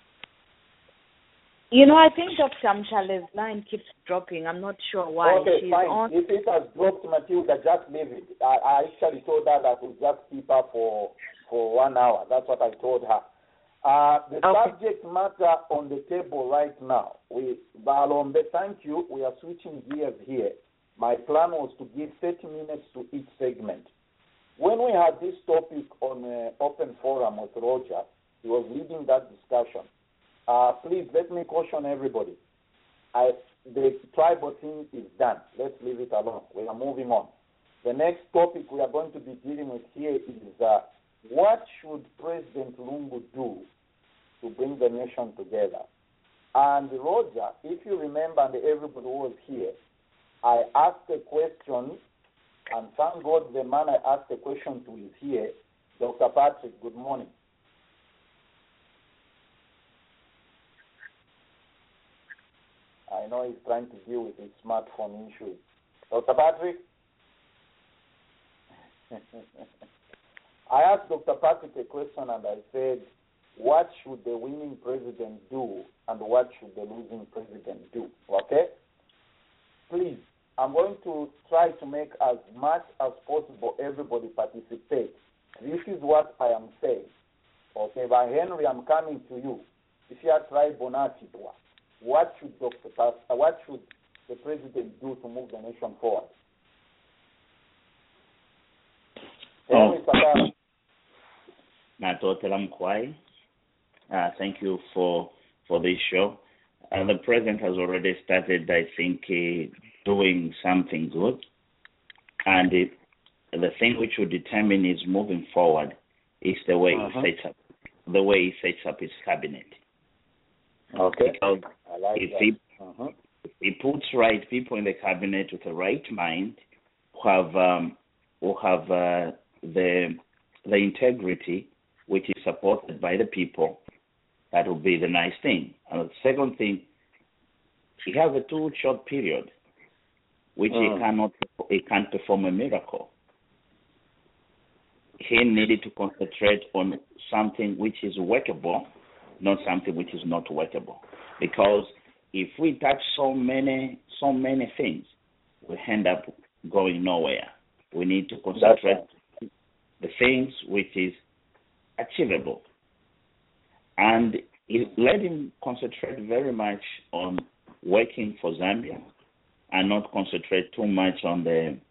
I think Dr. Mshale's line keeps dropping. I'm not sure why. Okay, She's fine. on. If it has dropped, Matilda, just leave it. I actually told her that we'll just keep her for 1 hour. That's what I told her. The subject matter on the table right now, Balombe, thank you. We are switching gears here. My plan was to give 30 minutes to each segment. When we had this topic on open forum with Roger, he was leading that discussion. Please let me caution everybody. The tribal thing is done. Let's leave it alone. We are moving on. The next topic we are going to be dealing with here is what should President Lungu do to bring the nation together? And Roger, if you remember, and everybody who was here, I asked a question, and thank God the man I asked the question to is here. Dr. Patrick, good morning. I know he's trying to deal with his smartphone issue. Dr. Patrick? I asked Dr. Patrick a question and I said, what should the winning president do and what should the losing president do? Okay? Please, I'm going to try to make as much as possible everybody participate. This is what I am saying. Okay, by Henry, I'm coming to you. If you are tribal, what should the president do to move the nation forward? Thank you for this show. The president has already started, I think, doing something good. And the thing which will determine his moving forward is the way he sets up his cabinet. Okay. Because I like if he puts right people in the cabinet with the right mind, who have the integrity which is supported by the people, that will be the nice thing. And the second thing, he has a too short period, which he can't perform a miracle. He needed to concentrate on something which is workable, not something which is not workable. Because if we touch so many things, we end up going nowhere. We need to concentrate the things which is achievable. And let him concentrate very much on working for Zambia and not concentrate too much on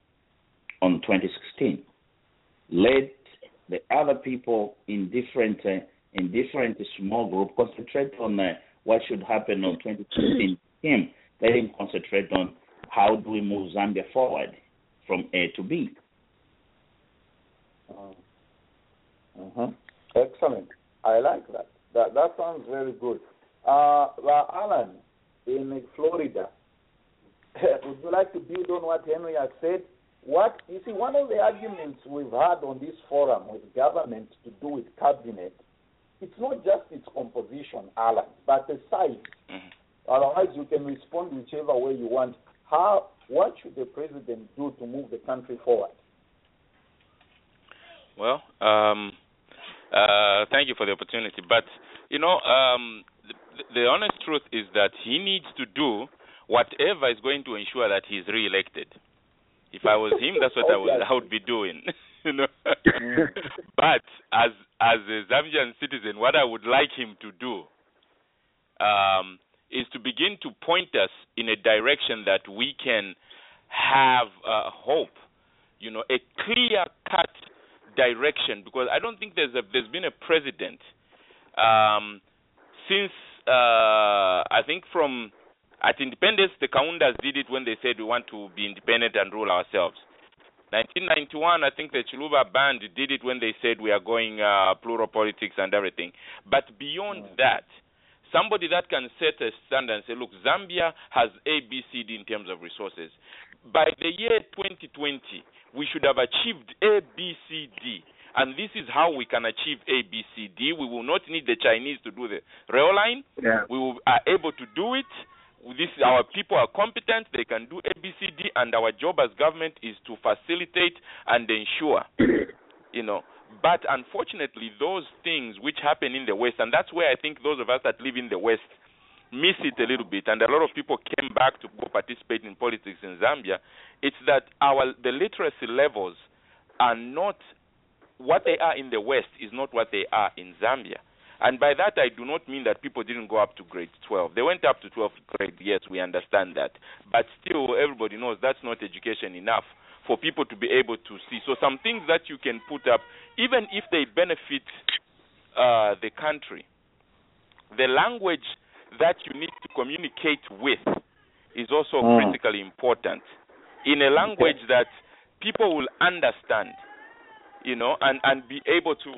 2016. Let the other people in different small groups concentrate on what should happen on 2016. Let him concentrate on how do we move Zambia forward from A to B. Excellent. I like that. That sounds very good. Alan, in Florida, would you like to build on what Henry has said? One of the arguments we've had on this forum with government to do with cabinet, it's not just its composition, Alan, but the size. Otherwise, you can respond whichever way you want. What should the president do to move the country forward? Well, thank you for the opportunity. But, the honest truth is that he needs to do whatever is going to ensure that he's re-elected. If I was him, that's what I would be doing. But as a Zambian citizen, what I would like him to do is to begin to point us in a direction that we can have hope, a clear-cut direction, because I don't think there's been a president since I think from at independence the Kaundas did it when they said we want to be independent and rule ourselves. 1991, I think the Chiluba band did it when they said we are going plural politics and everything. But beyond that, somebody that can set a standard and say, look, Zambia has A, B, C, D in terms of resources. By the year 2020, we should have achieved A, B, C, D. And this is how we can achieve A, B, C, D. We will not need the Chinese to do the rail line. Yeah. We are able to do it. Our people are competent. They can do A, B, C, D. And our job as government is to facilitate and ensure, But unfortunately, those things which happen in the West, and that's where I think those of us that live in the West miss it a little bit, and a lot of people came back to go participate in politics in Zambia, it's that the literacy levels are not what they are in the West is not what they are in Zambia. And by that, I do not mean that people didn't go up to grade 12. They went up to 12th grade, yes, we understand that. But still, everybody knows that's not education enough for people to be able to see. So some things that you can put up, even if they benefit the country, the language that you need to communicate with is also critically important. In a language that people will understand, and be able to...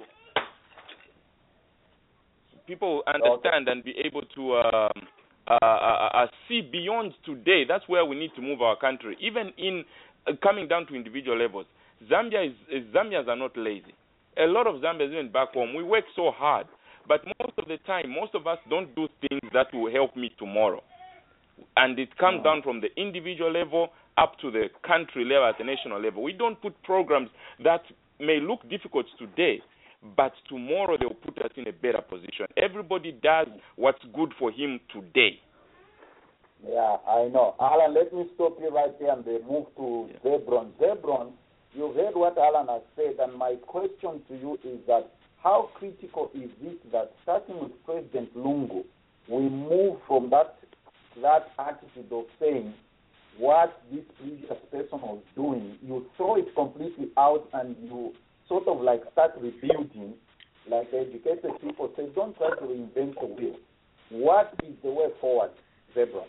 People will understand and be able to see beyond today. That's where we need to move our country. Even in coming down to individual levels, Zambians are not lazy. A lot of Zambians, even back home, we work so hard. But most of the time, most of us don't do things that will help me tomorrow. And it comes down from the individual level up to the country level, at the national level. We don't put programs that may look difficult today, but tomorrow they'll put us in a better position. Everybody does what's good for him today. Yeah, I know. Alan, let me stop you right there and move to Zebron. Zebron, you heard what Alan has said, and my question to you is that how critical is it that starting with President Lungu, we move from that attitude of saying what this previous person was doing, you throw it completely out and you sort of like start rebuilding, like educated people say, don't try to reinvent the wheel. What is the way forward, Zebra?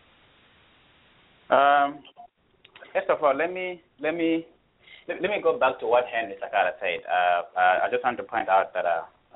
First of all, let me go back to what Henry Sakala said. I just want to point out that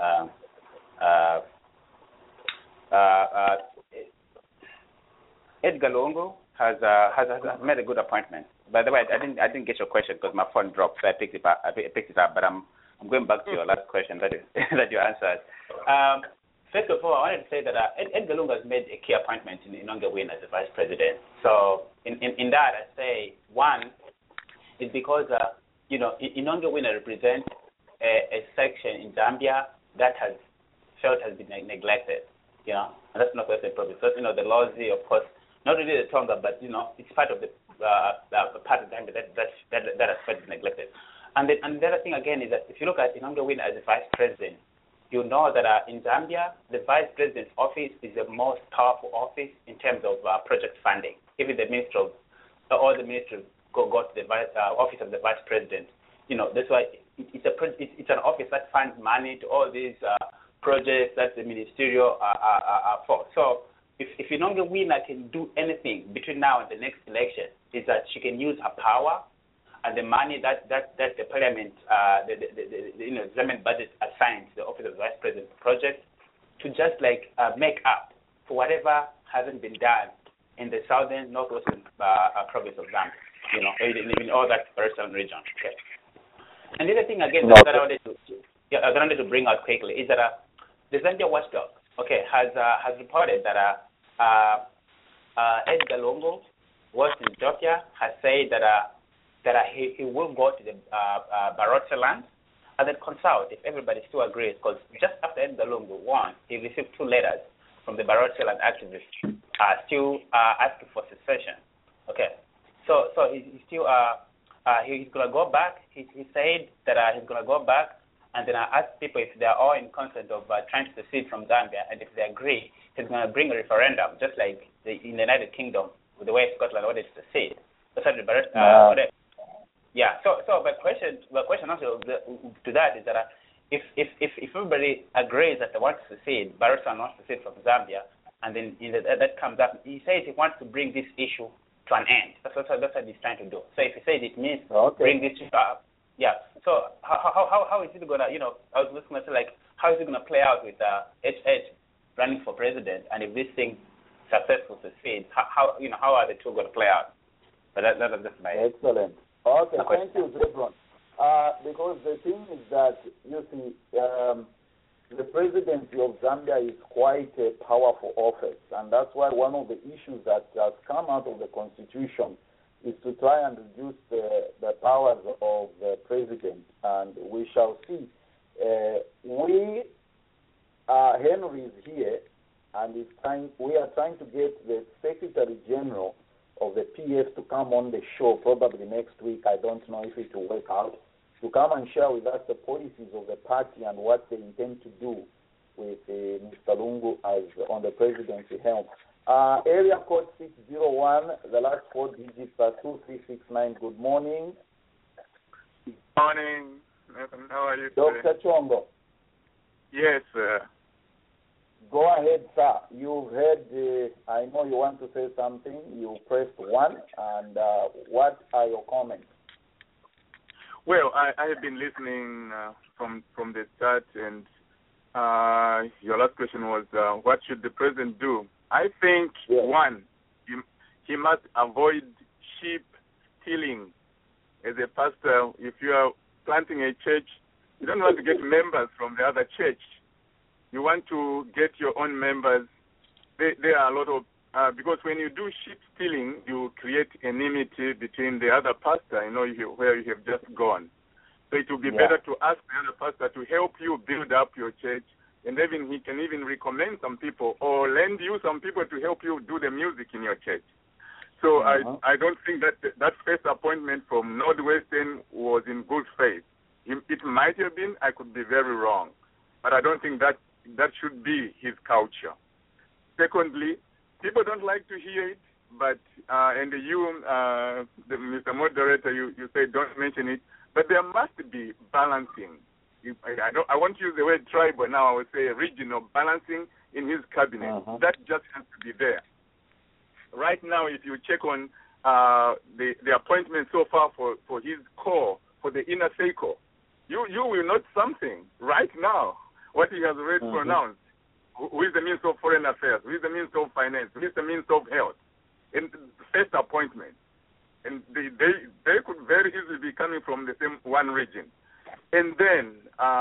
Edgar Lungu has made a good appointment. By the way, I didn't get your question because my phone dropped, so I picked it up. But I'm going back to your last question that you answered. First of all, I wanted to say that Edgar Lungu has made a key appointment in Inonge Win as the vice president. So in that, I say one is because Inonge Win represents a section in Zambia that has been neglected. And that's not quite a problem. Because the Lozi, of course, not really the Tonga, but it's part of the part of Zambia that has been neglected. And the other thing again is that if you look at Inonge Win as the vice president, you know that in Zambia, the vice president's office is the most powerful office in terms of project funding. Even the minister all the ministers go to the office of the vice president. That's why it's an office that funds money to all these projects that the ministerial are for. So if Inonge Wina can do anything between now and the next election, is that she can use her power and the money that the parliament, the Zambian budget assigns the office of the vice president project to just make up for whatever hasn't been done in the southern northwestern province of Zambia, in all that Western region. Okay. And the other thing again that I wanted to bring out quickly is that the Zambia Watchdog, has reported that Edgar Lungu was in Ethiopia, has said that he will go to the Barotse land and then consult if everybody still agrees, because just after Edgar Lungu won, he received 2 letters from the Barotse land activists still asking for secession. Okay, so he's still he's gonna go back. He said that he's gonna go back, and then I asked people if they are all in consent of trying to secede from Zambia, and if they agree, he's gonna bring a referendum, just like in the United Kingdom, with the way Scotland wanted to secede. Yeah. So my question also to that is that if everybody agrees that they want to secede, Barotse wants to secede from Zambia, and then that comes up, he says he wants to bring this issue to an end. That's what he's trying to do. So if he says it means bring this issue up, yeah. So how is it gonna? I was just gonna say how is it gonna play out with HH running for president, and if this thing successful succeeds, how are the two gonna play out? But that's just my excellent. Okay, thank you, Zebron. Because the thing is that, you see, the presidency of Zambia is quite a powerful office, and that's why one of the issues that has come out of the constitution is to try and reduce the powers of the president, and we shall see Henry is here, and we are trying to get the Secretary General of the PF to come on the show probably next week. I don't know if it will work out, to come and share with us the policies of the party and what they intend to do with Mr. Lungu as on the presidency helm. Area code 601, the last 4 digits are 2369. Good morning. Good morning. How are you Dr. today? Chongo. Yes, sir. Go ahead, sir. You've heard, I know you want to say something. You pressed 1, and what are your comments? Well, I have been listening from the start, and your last question was, what should the president do? I think, one, he must avoid sheep stealing. As a pastor, if you are planting a church, you don't want to get members from the other church. You want to get your own members. There are a lot of, because when you do sheep stealing, you create enmity between the other pastor, where you have just gone. So it would be better to ask the other pastor to help you build up your church, and even he can even recommend some people or lend you some people to help you do the music in your church. So I don't think that first appointment from Northwestern was in good faith. It might have been. I could be very wrong. But I don't think that should be his culture. Secondly, people don't like to hear it, but, and you, Mr. Moderator, you say don't mention it, but there must be balancing. I won't use the word tribal now, I would say regional balancing in his cabinet. That just has to be there. Right now, if you check on the appointment so far for his core, for the inner circle, you will note something right now, what he has already pronounced. Who is the Minister of Foreign Affairs? Who is the Minister of Finance? Who is the Minister of Health? In the first appointment. And they could very easily be coming from the same one region. And then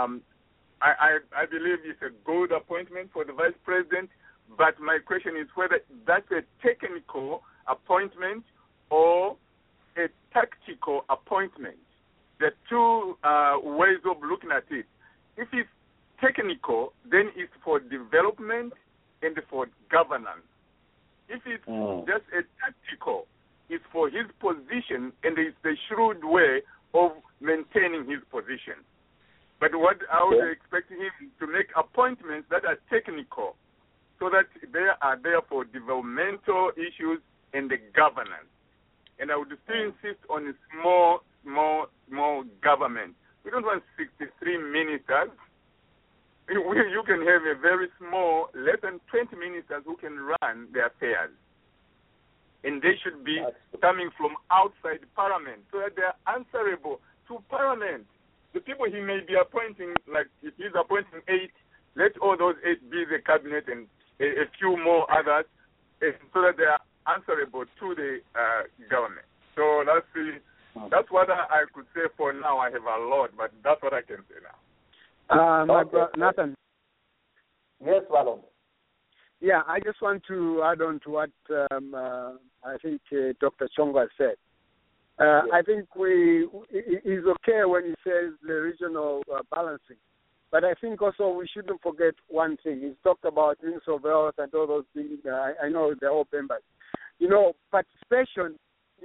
I believe it's a good appointment for the Vice President, but my question is whether that's a technical appointment or a tactical appointment. There are two ways of looking at it. If it's technical, then it's for development and for governance. If it's just a tactical, it's for his position, and it's the shrewd way of maintaining his position. But what I would expect him to make appointments that are technical, so that they are there for developmental issues and the governance. And I would still insist on a small government. We don't want 63 ministers. You can have a very small, less than 20 ministers who can run the affairs. And they should be coming from outside Parliament, so that they are answerable to Parliament. The people he may be appointing, like if he's appointing 8, let all those 8 be the cabinet and a few more others, so that they are answerable to the government. So that's what I could say for now. I have a lot, but that's what I can say now. Nathan. Yes, Valon. Yeah, I just want to add on to what I think Dr. Chongo has said. I think it's okay when he says the regional balancing. But I think also we shouldn't forget one thing. He's talked about Minister of Health and all those things. I know they're all members. Participation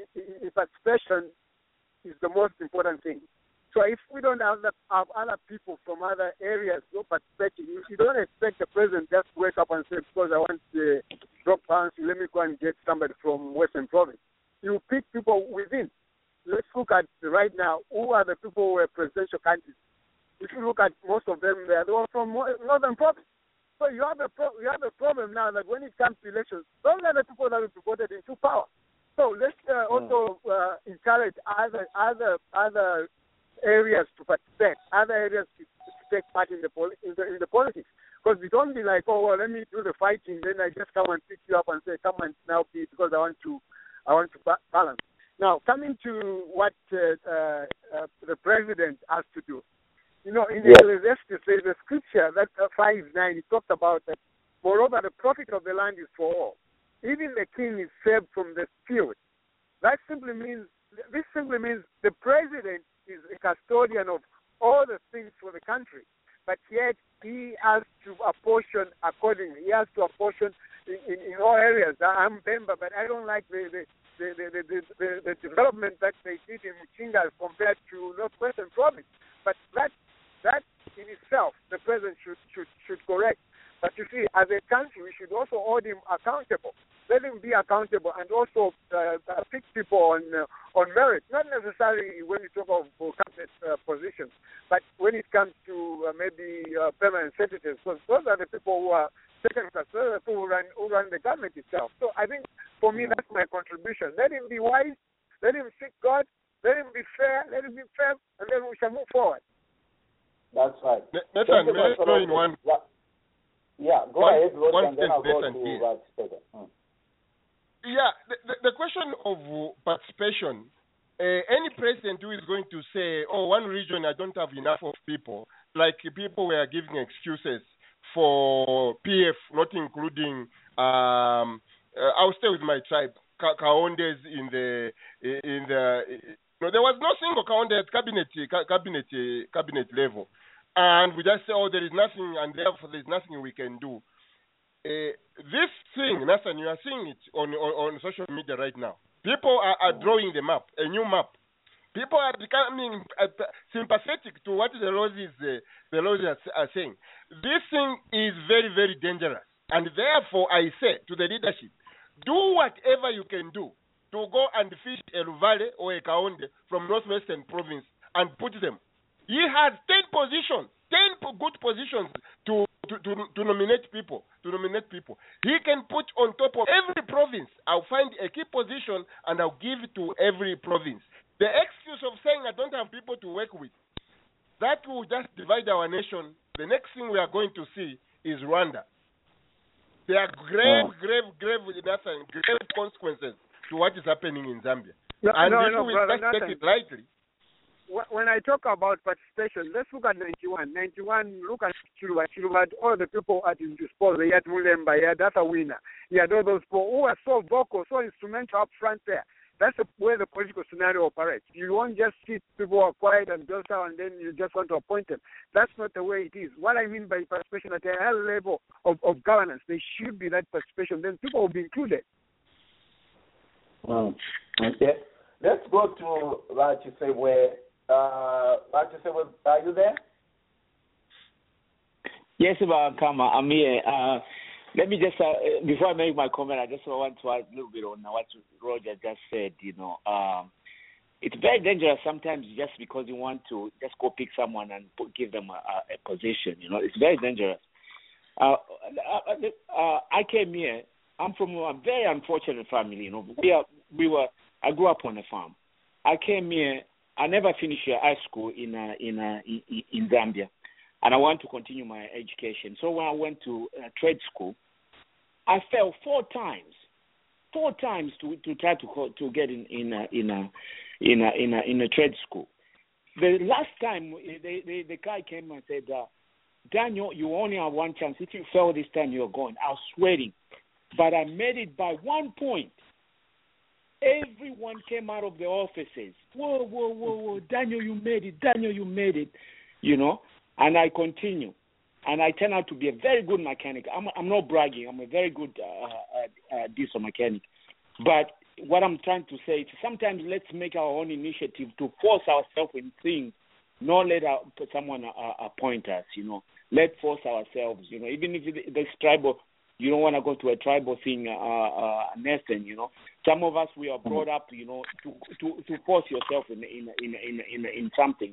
is the most important thing. So if we don't have other people from other areas who participating, you don't expect the president just to wake up and say, because I want to drop balancing, let me go and get somebody from Western Province. You pick people within. Let's look at right now, who are the people who were presidential candidates? If you look at most of them, they are from Northern Province. So you have a problem now that when it comes to elections, those are the people that will be voted into power. So let's also encourage other areas to participate, other areas to take part in the politics. Because we don't be like, oh, well, let me do the fighting, then I just come and pick you up and say, come and now be, because I want to balance. Now, coming to what the president has to do. In Ecclesiastes, there's a scripture that 5:9, it talked about that, moreover, the profit of the land is for all. Even the king is saved from the spirit. This simply means the president is a custodian of all the things for the country. but yet he has to apportion accordingly. He has to apportion in all areas. I'm Bemba, but I don't like the development that they did in Muchinga as compared to Northwestern Province. But that in itself, the president should correct. But you see, as a country, we should also hold him accountable. Let him be accountable and also pick people on merit, not necessarily when we talk of cabinet positions, but when it comes to maybe permanent secretaries, because those are the people who are second class, those are the people who run the government itself. So I think, for me, that's my contribution. Let him be wise, let him seek God, let him be fair, and then we shall move forward. That's right. Nathan, may I throw in one? Yeah, go ahead, Rod, and then I'll go to Rod. Yeah, the question of participation, any president who is going to say, one region I don't have enough of people, like people were giving excuses for PF not including, I'll stay with my tribe, Kaondes there was no single Kaonde at cabinet level. And we just say, there is nothing, and therefore there is nothing we can do. This thing, Nathan, you are seeing it on social media right now. People are drawing the map, a new map. People are becoming sympathetic to what the laws are saying. This thing is very, very dangerous. And therefore, I say to the leadership, do whatever you can do to go and fish a Luvale or a Kaonde from Northwestern Province and put them. He has 10 positions, 10 good positions to nominate people. He can put on top of every province. I'll find a key position and I'll give it to every province. The excuse of saying I don't have people to work with, that will just divide our nation. The next thing we are going to see is Rwanda. There are grave consequences to what is happening in Zambia. We just take it lightly. When I talk about participation, let's look at 91. 91, look at Chiluba. Chiluba had all the people at his disposal. He had Mulemba, he had Arthur Winner. He had all those people who were so vocal, so instrumental up front there. That's the way the political scenario operates. You won't just see people who are quiet and docile and then you just want to appoint them. That's not the way it is. What I mean by participation at a high level of governance, there should be that participation. Then people will be included. Okay. Let's go to Rachisewe. Rachisewe, are you there? Yes, Kama, I'm here. Let me just, before I make my comment, I just want to add a little bit on what Roger just said. It's very dangerous sometimes just because you want to just go pick someone and give them a position. It's very dangerous. I came here. I'm from a very unfortunate family. I grew up on a farm. I came here. I never finished high school in Zambia, and I want to continue my education. So when I went to trade school, I failed 4 times to try to get in a trade school. The last time the guy came and said, Daniel, you only have one chance. If you fail this time, you're gone. I was sweating, but I made it by 1 point. Everyone came out of the offices. Whoa, Daniel, you made it. And I continue. And I turn out to be a very good mechanic. I'm not bragging. I'm a very good diesel mechanic. But what I'm trying to say is sometimes let's make our own initiative to force ourselves in things, not let someone appoint us, Let's force ourselves, Even if it's tribal, you don't want to go to a tribal thing, Nathan, Some of us, we are brought up, to force yourself in something.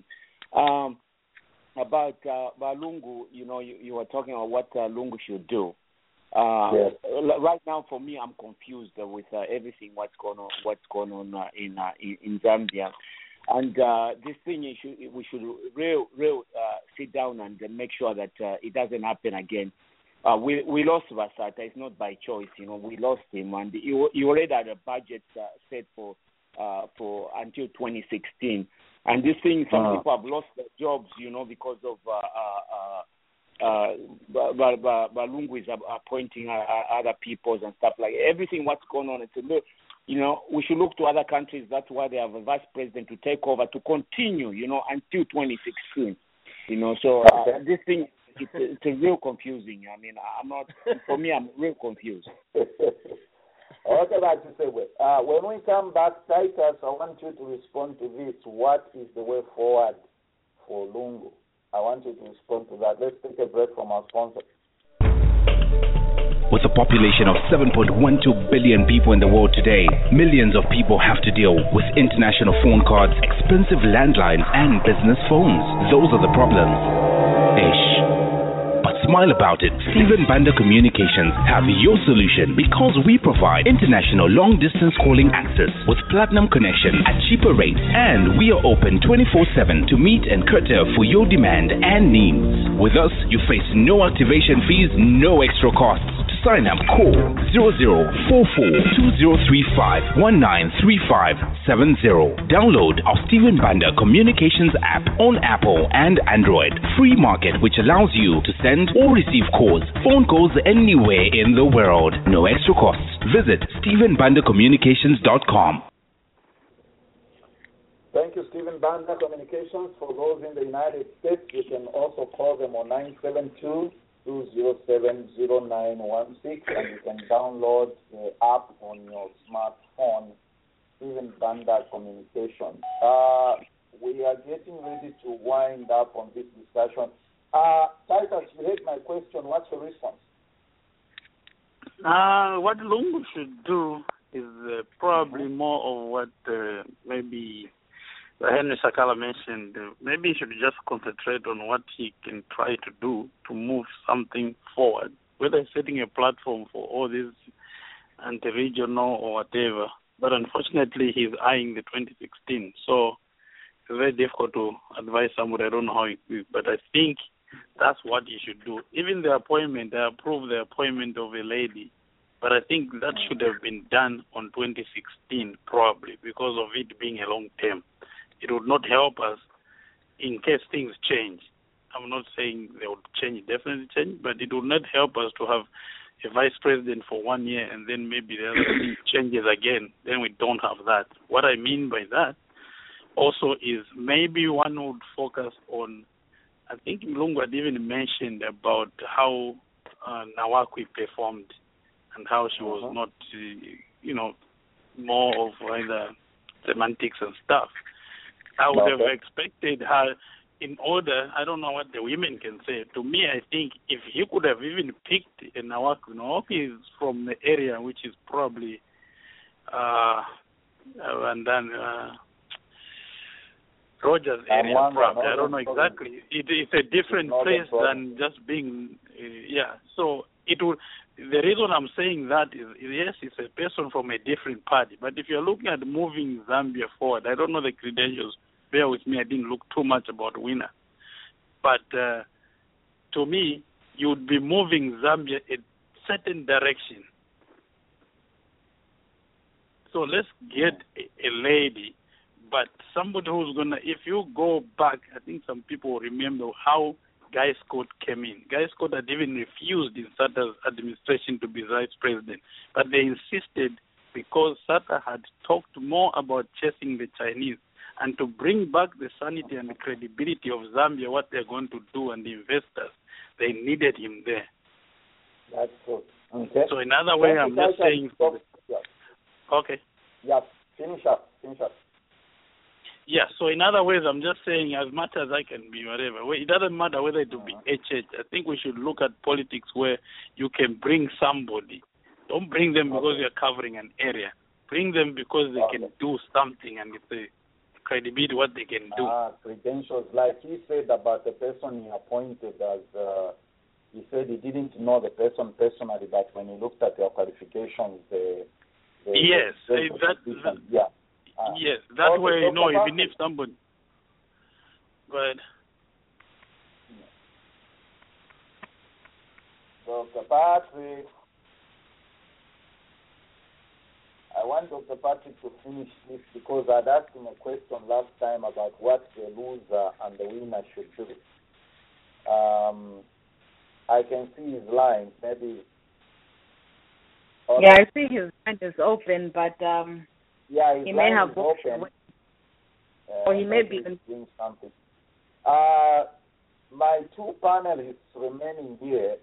About Lungu, you were talking about what Lungu should do. Yes. Right now, for me, I'm confused with everything what's going on in Zambia, and this thing we should real sit down and make sure that it doesn't happen again. We lost Vasata. It's not by choice, We lost him, and he already had a budget set for until 2016. And this thing, some people have lost their jobs, because of Balungu is appointing other peoples and stuff like that. Everything what's going on. We should look to other countries. That's why they have a vice president to take over to continue, until 2016. So this thing, it's a real confusing. I mean, for me, I'm real confused. What about to say? When we come back, Titus, I want you to respond to this. What is the way forward for Lungu? I want you to respond to that. Let's take a break from our sponsor. With a population of 7.12 billion people in the world today, millions of people have to deal with international phone cards, expensive landlines, and business phones. Those are the problems. But smile about it. Stephen Banda Communications have your solution because we provide international long-distance calling access with platinum connection at cheaper rates, and we are open 24/7 to meet and cater for your demand and needs. With us, you face no activation fees, no extra costs. Sign up, call 0044-2035-193570. Download our Stephen Banda Communications app on Apple and Android. Free market, which allows you to send or receive phone calls anywhere in the world. No extra costs. Visit StephenBandaCommunications.com. Thank you, Stephen Banda Communications. For those in the United States, you can also call them on 972-207-0916, and you can download the app on your smartphone, Stephen Banda Communications. We are getting ready to wind up on this discussion. Titus, you heard my question. What's your response? What Lungu should do is probably more of what maybe Henry Sakala mentioned. Maybe he should just concentrate on what he can try to do to move something forward, whether it's setting a platform for all these anti-regional or whatever. But unfortunately, he's eyeing the 2016. So it's very difficult to advise somebody. I don't know how it is, but I think that's what he should do. Even the appointment, I approve the appointment of a lady, but I think that should have been done on 2016 probably because of it being a long term. It would not help us in case things change. I'm not saying they would change, definitely change, but it would not help us to have a vice president for 1 year and then maybe the other thing changes again. Then we don't have that. What I mean by that also is maybe one would focus on, I think Mlungu had even mentioned about how Nawakwi performed and how she was not, more of either semantics and stuff. I would have expected her in order, I don't know what the women can say. To me, I think if he could have even picked a Nawakwi is from the area which is probably, and then Rogers area, probably. I don't know exactly. It's a different place than just being, So it would. The reason I'm saying that is, yes, it's a person from a different party. But if you're looking at moving Zambia forward, I don't know the credentials. Bear with me, I didn't look too much about Winner. But to me, you would be moving Zambia in a certain direction. So let's get a lady, but somebody who's going to, if you go back, I think some people remember how Guy Scott came in. Guy Scott had even refused in Sata's administration to be vice president. But they insisted because Sata had talked more about chasing the Chinese and to bring back the sanity and the credibility of Zambia, what they're going to do, and the investors, they needed him there. That's true. Okay. So in other way, I'm just saying... Okay. Yeah, finish up. Yeah, so in other ways, I'm just saying as much as I can be, whatever. It doesn't matter whether it will be HH. I think we should look at politics where you can bring somebody. Don't bring them because you're covering an area. Bring them because they can do something and it's a credibility what they can do. Credentials, like he said about the person he appointed as, he said he didn't know the person personally, but when he looked at their qualifications, yes, that way, even if somebody... Go ahead. Dr. Patrick, I want Dr. Patrick to finish this because I'd asked him a question last time about what the loser and the winner should do. I can see his line, maybe... Yeah, I see his line is open, but he may have open. Or he may be doing something. my two panelists remaining here,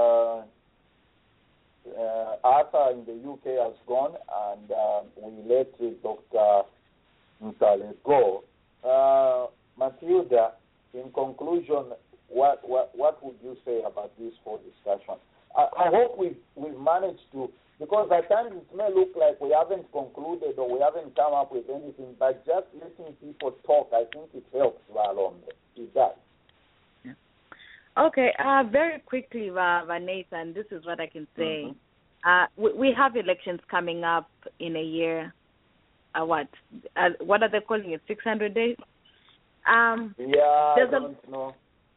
Arthur in the UK has gone, and we let Dr. Msale go. Matilda, in conclusion, what would you say about this whole discussion? I hope we've managed to, because at times it may look like we haven't concluded or we haven't come up with anything, but just letting people talk, I think it helps, Valombe. It does. Okay, very quickly, Nathan, this is what I can say. We have elections coming up in a year. What are they calling it? 600 days? I don't know.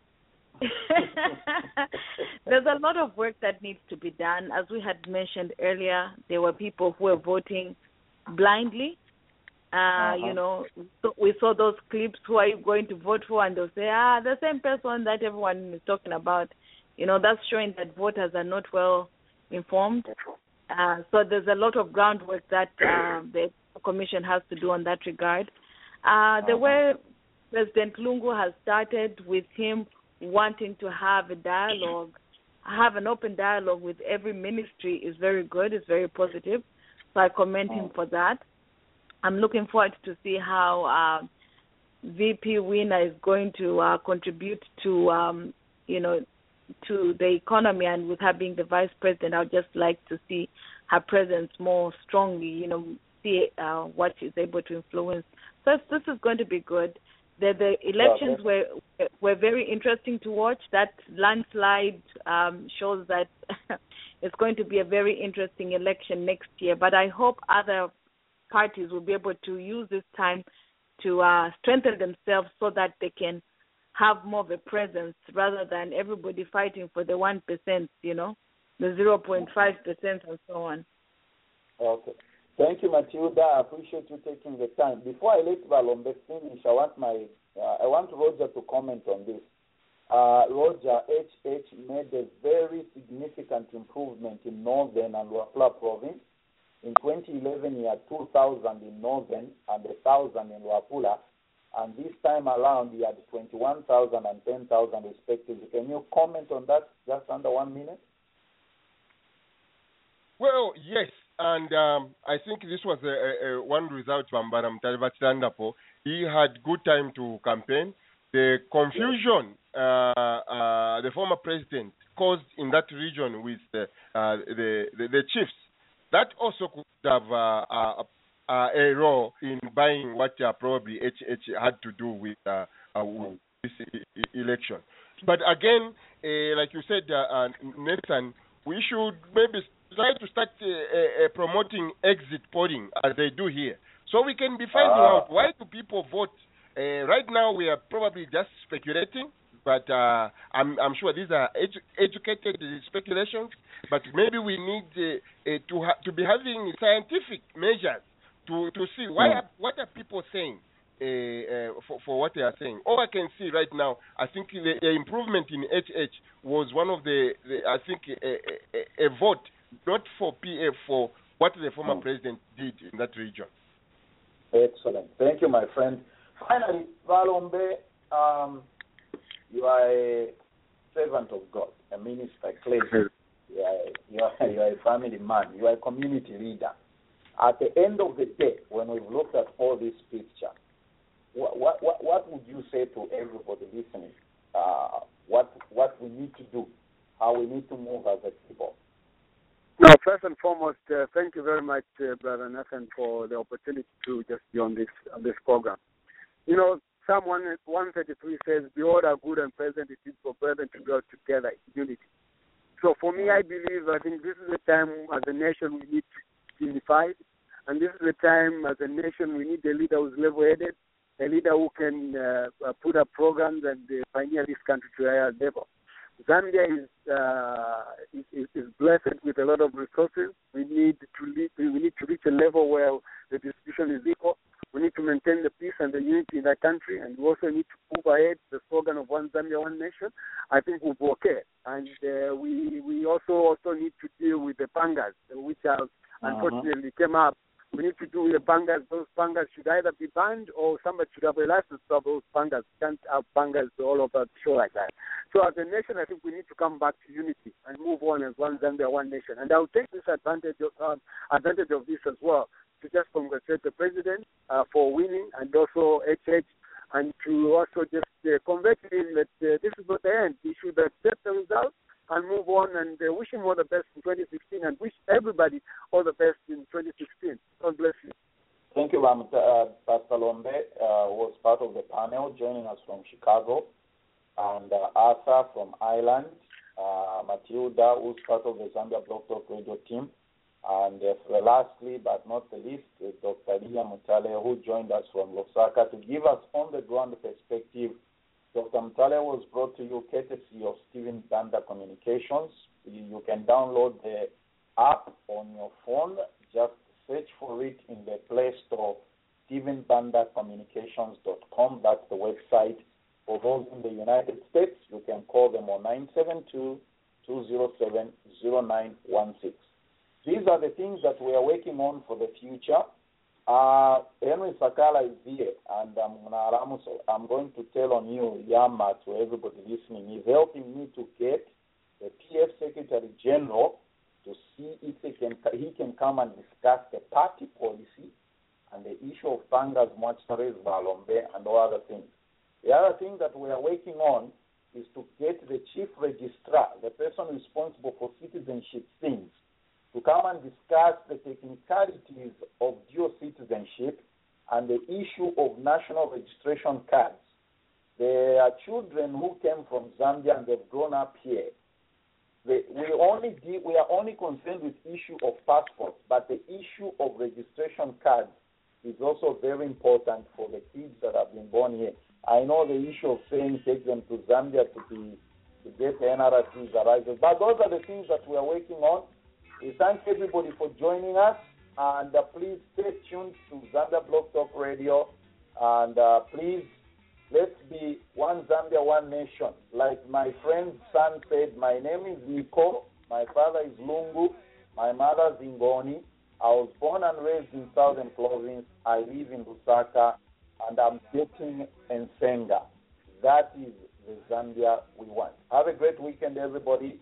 There's a lot of work that needs to be done. As we had mentioned earlier, there were people who were voting blindly. You know, so we saw those clips. Who are you going to vote for? And they'll say, the same person that everyone is talking about. You know, that's showing that voters are not well informed. So there's a lot of groundwork that the Commission has to do on that regard. The way President Lungu has started with him wanting to have a dialogue, have an open dialogue with every ministry is very good, it's very positive. So I commend him for that. I'm looking forward to see how VP Wina is going to contribute to, to the economy, and with her being the vice president, I would just like to see her presence more strongly, see what she's able to influence. So this is going to be good. The elections were very interesting to watch. That landslide shows that it's going to be a very interesting election next year. But I hope other parties will be able to use this time to strengthen themselves so that they can have more of a presence rather than everybody fighting for the 1%, the 0.5% and so on. Okay. Thank you, Matilda. I appreciate you taking the time. Before I let Valombe finish, I want Roger to comment on this. Roger, HH made a very significant improvement in Northern and Luapula province. In 2011, he had 2,000 in Northern and 1,000 in Luapula. And this time around, he had 21,000 and 10,000 respectively. Can you comment on that just under 1 minute? Well, yes. And I think this was one result from Baram Talibatsandapo. He had good time to campaign. The confusion the former president caused in that region with the chiefs, that also could have a role in buying what probably HH had to do with this election. But again, like you said, Nathan, we should maybe try to start promoting exit polling as they do here, so we can be finding out why do people vote. Right now, we are probably just speculating, but I'm sure these are educated speculations. But maybe we need to be having scientific measures to see what are people saying for what they are saying. All I can see right now, I think the improvement in HH was one of I think a vote not for PF, for what the former president did in that region. Excellent. Thank you, my friend. Finally, Valombe, you are a servant of God, a minister, clergy. You are a family man. You are a community leader. At the end of the day, when we've looked at all this picture, what would you say to everybody listening? What we need to do, how we need to move as a people? No, first and foremost, thank you very much, Brother Nathan, for the opportunity to just be on this program. Psalm 133 says, "Behold, how good and pleasant it is for brethren to dwell together in unity." So for me, I think this is the time as a nation we need to be unified, and this is the time as a nation we need a leader who's level-headed, a leader who can put up programs and pioneer this country to a higher level. Zambia is blessed with a lot of resources. We need to reach a level where the distribution is equal. We need to maintain the peace and the unity in that country, and we also need to move ahead the slogan of One Zambia, One Nation. I think we'll be okay. And we also need to deal with the pangas, which unfortunately came up we need to do with the bangers. Those bangers should either be banned or somebody should have a license to have those bangers. Can't have bangers all over the show like that. So as a nation, I think we need to come back to unity and move on as one Zambia, one nation. And I'll take this advantage of this as well to just congratulate the president for winning, and also HH, and to also just convey to him that this is not the end. He should accept the results and move on, and wish him all the best in 2016, and wish everybody all the best in 2016. God bless you. Thank you, Pastor Lombe, who was part of the panel, joining us from Chicago, and Arthur from Ireland, Matilda, who's part of the Zambia Blog Talk Radio team, and lastly but not the least, Dr. Leah Mutale, who joined us from Lusaka to give us on-the-ground perspective. Dr. Mutale was brought to you courtesy of Stephen Banda Communications. You can download the app on your phone. Just search for it in the Play Store, StephenBandaCommunications.com. That's the website. For those in the United States, you can call them on 972-207-0916. These are the things that we are working on for the future. Henry Sakala is here, and I'm going to tell on you, Yama, to everybody listening. He's helping me to get the PF Secretary General to see if he can come and discuss the party policy and the issue of Pangas, Mwachtares, Balombe, and all other things. The other thing that we are working on is to get the chief registrar, the person responsible for citizenship things, to come and discuss the technicalities of dual citizenship and the issue of national registration cards. There are children who came from Zambia and they've grown up here. We are only concerned with issue of passports, but the issue of registration cards is also very important for the kids that have been born here. I know the issue of saying take them to Zambia to get the NRCs arises, but those are the things that we are working on. We thank everybody for joining us, and please stay tuned to Zambia Blog Talk Radio, and please, let's be one Zambia, one nation. Like my friend's son said, my name is Nico, my father is Lungu, my mother is Ngoni. I was born and raised in Southern Province. I live in Lusaka, and I'm dating Nsenga. That is the Zambia we want. Have a great weekend, everybody.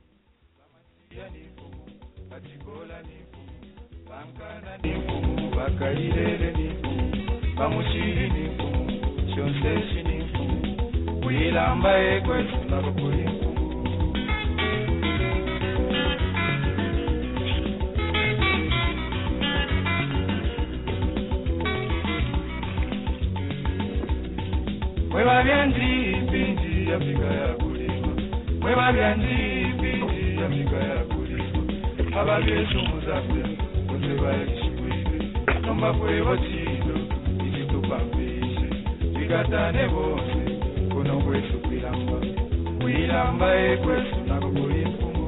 Abagezumuzabe kuzebayishwire nomba kwebotino ikitupambishe bigatane bose kuno kwesu kwilamba ekwesu nakukuli mfumu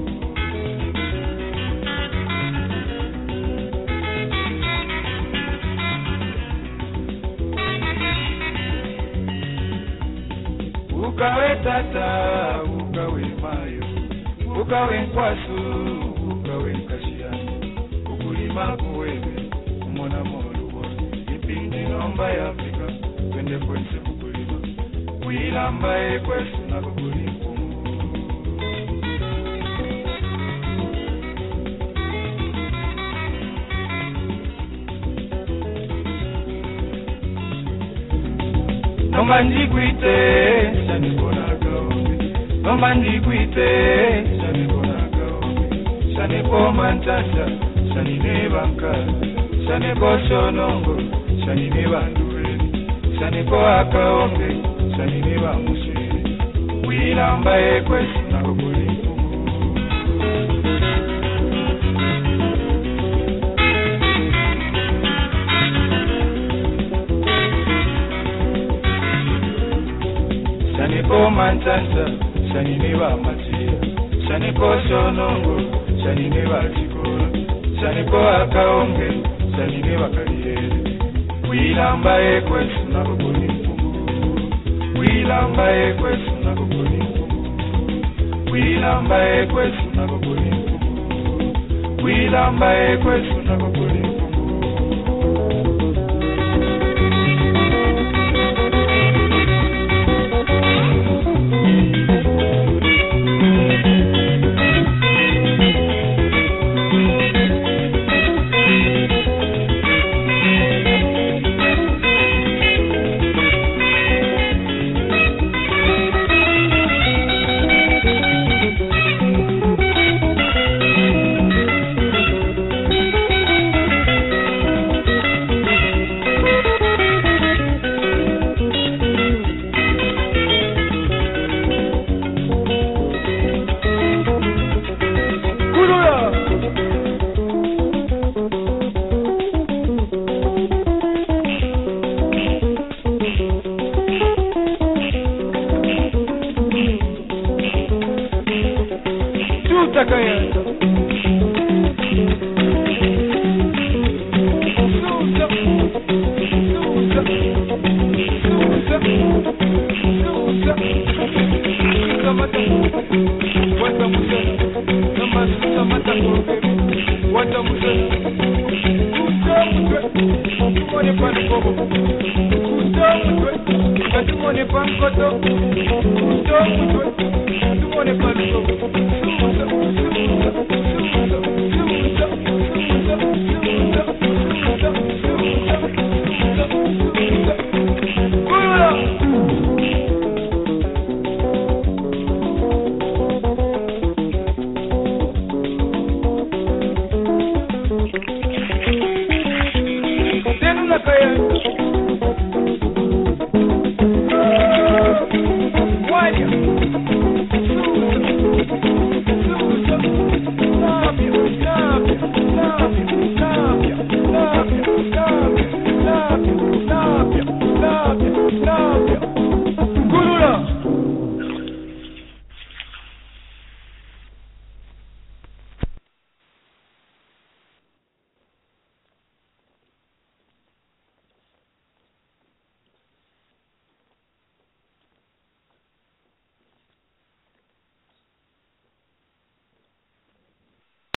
ukawe tata ukawe mayo ukawe nkwasu makuwewe umona moluwa ipindi nomba ya Afrika twende kwense kukulima kuilamba ekwesu nakukuli mfumu nomba ndikwite sanibona gaombe nomba ndikwite sanibona gaombe sanipo mantasa Sanine banka, saniko sonongo, sanine bandureni, saniko akaombe, sanine bamusiri, wilamba ekwesu nakukuli mfumu. Saniko mantanta, sanine bamatia, saniko sonongo, sanine bachikola. Saniko akaonge, sanine bakaliyere. Wilamba ekwesu nakukuli mfumu. Wilamba ekwesu nakukuli mfumu. Wilamba ekwesu nakukuli mfumu. Wilamba ekwesu nakukuli mfumu. Suta kayenda. Kayenda.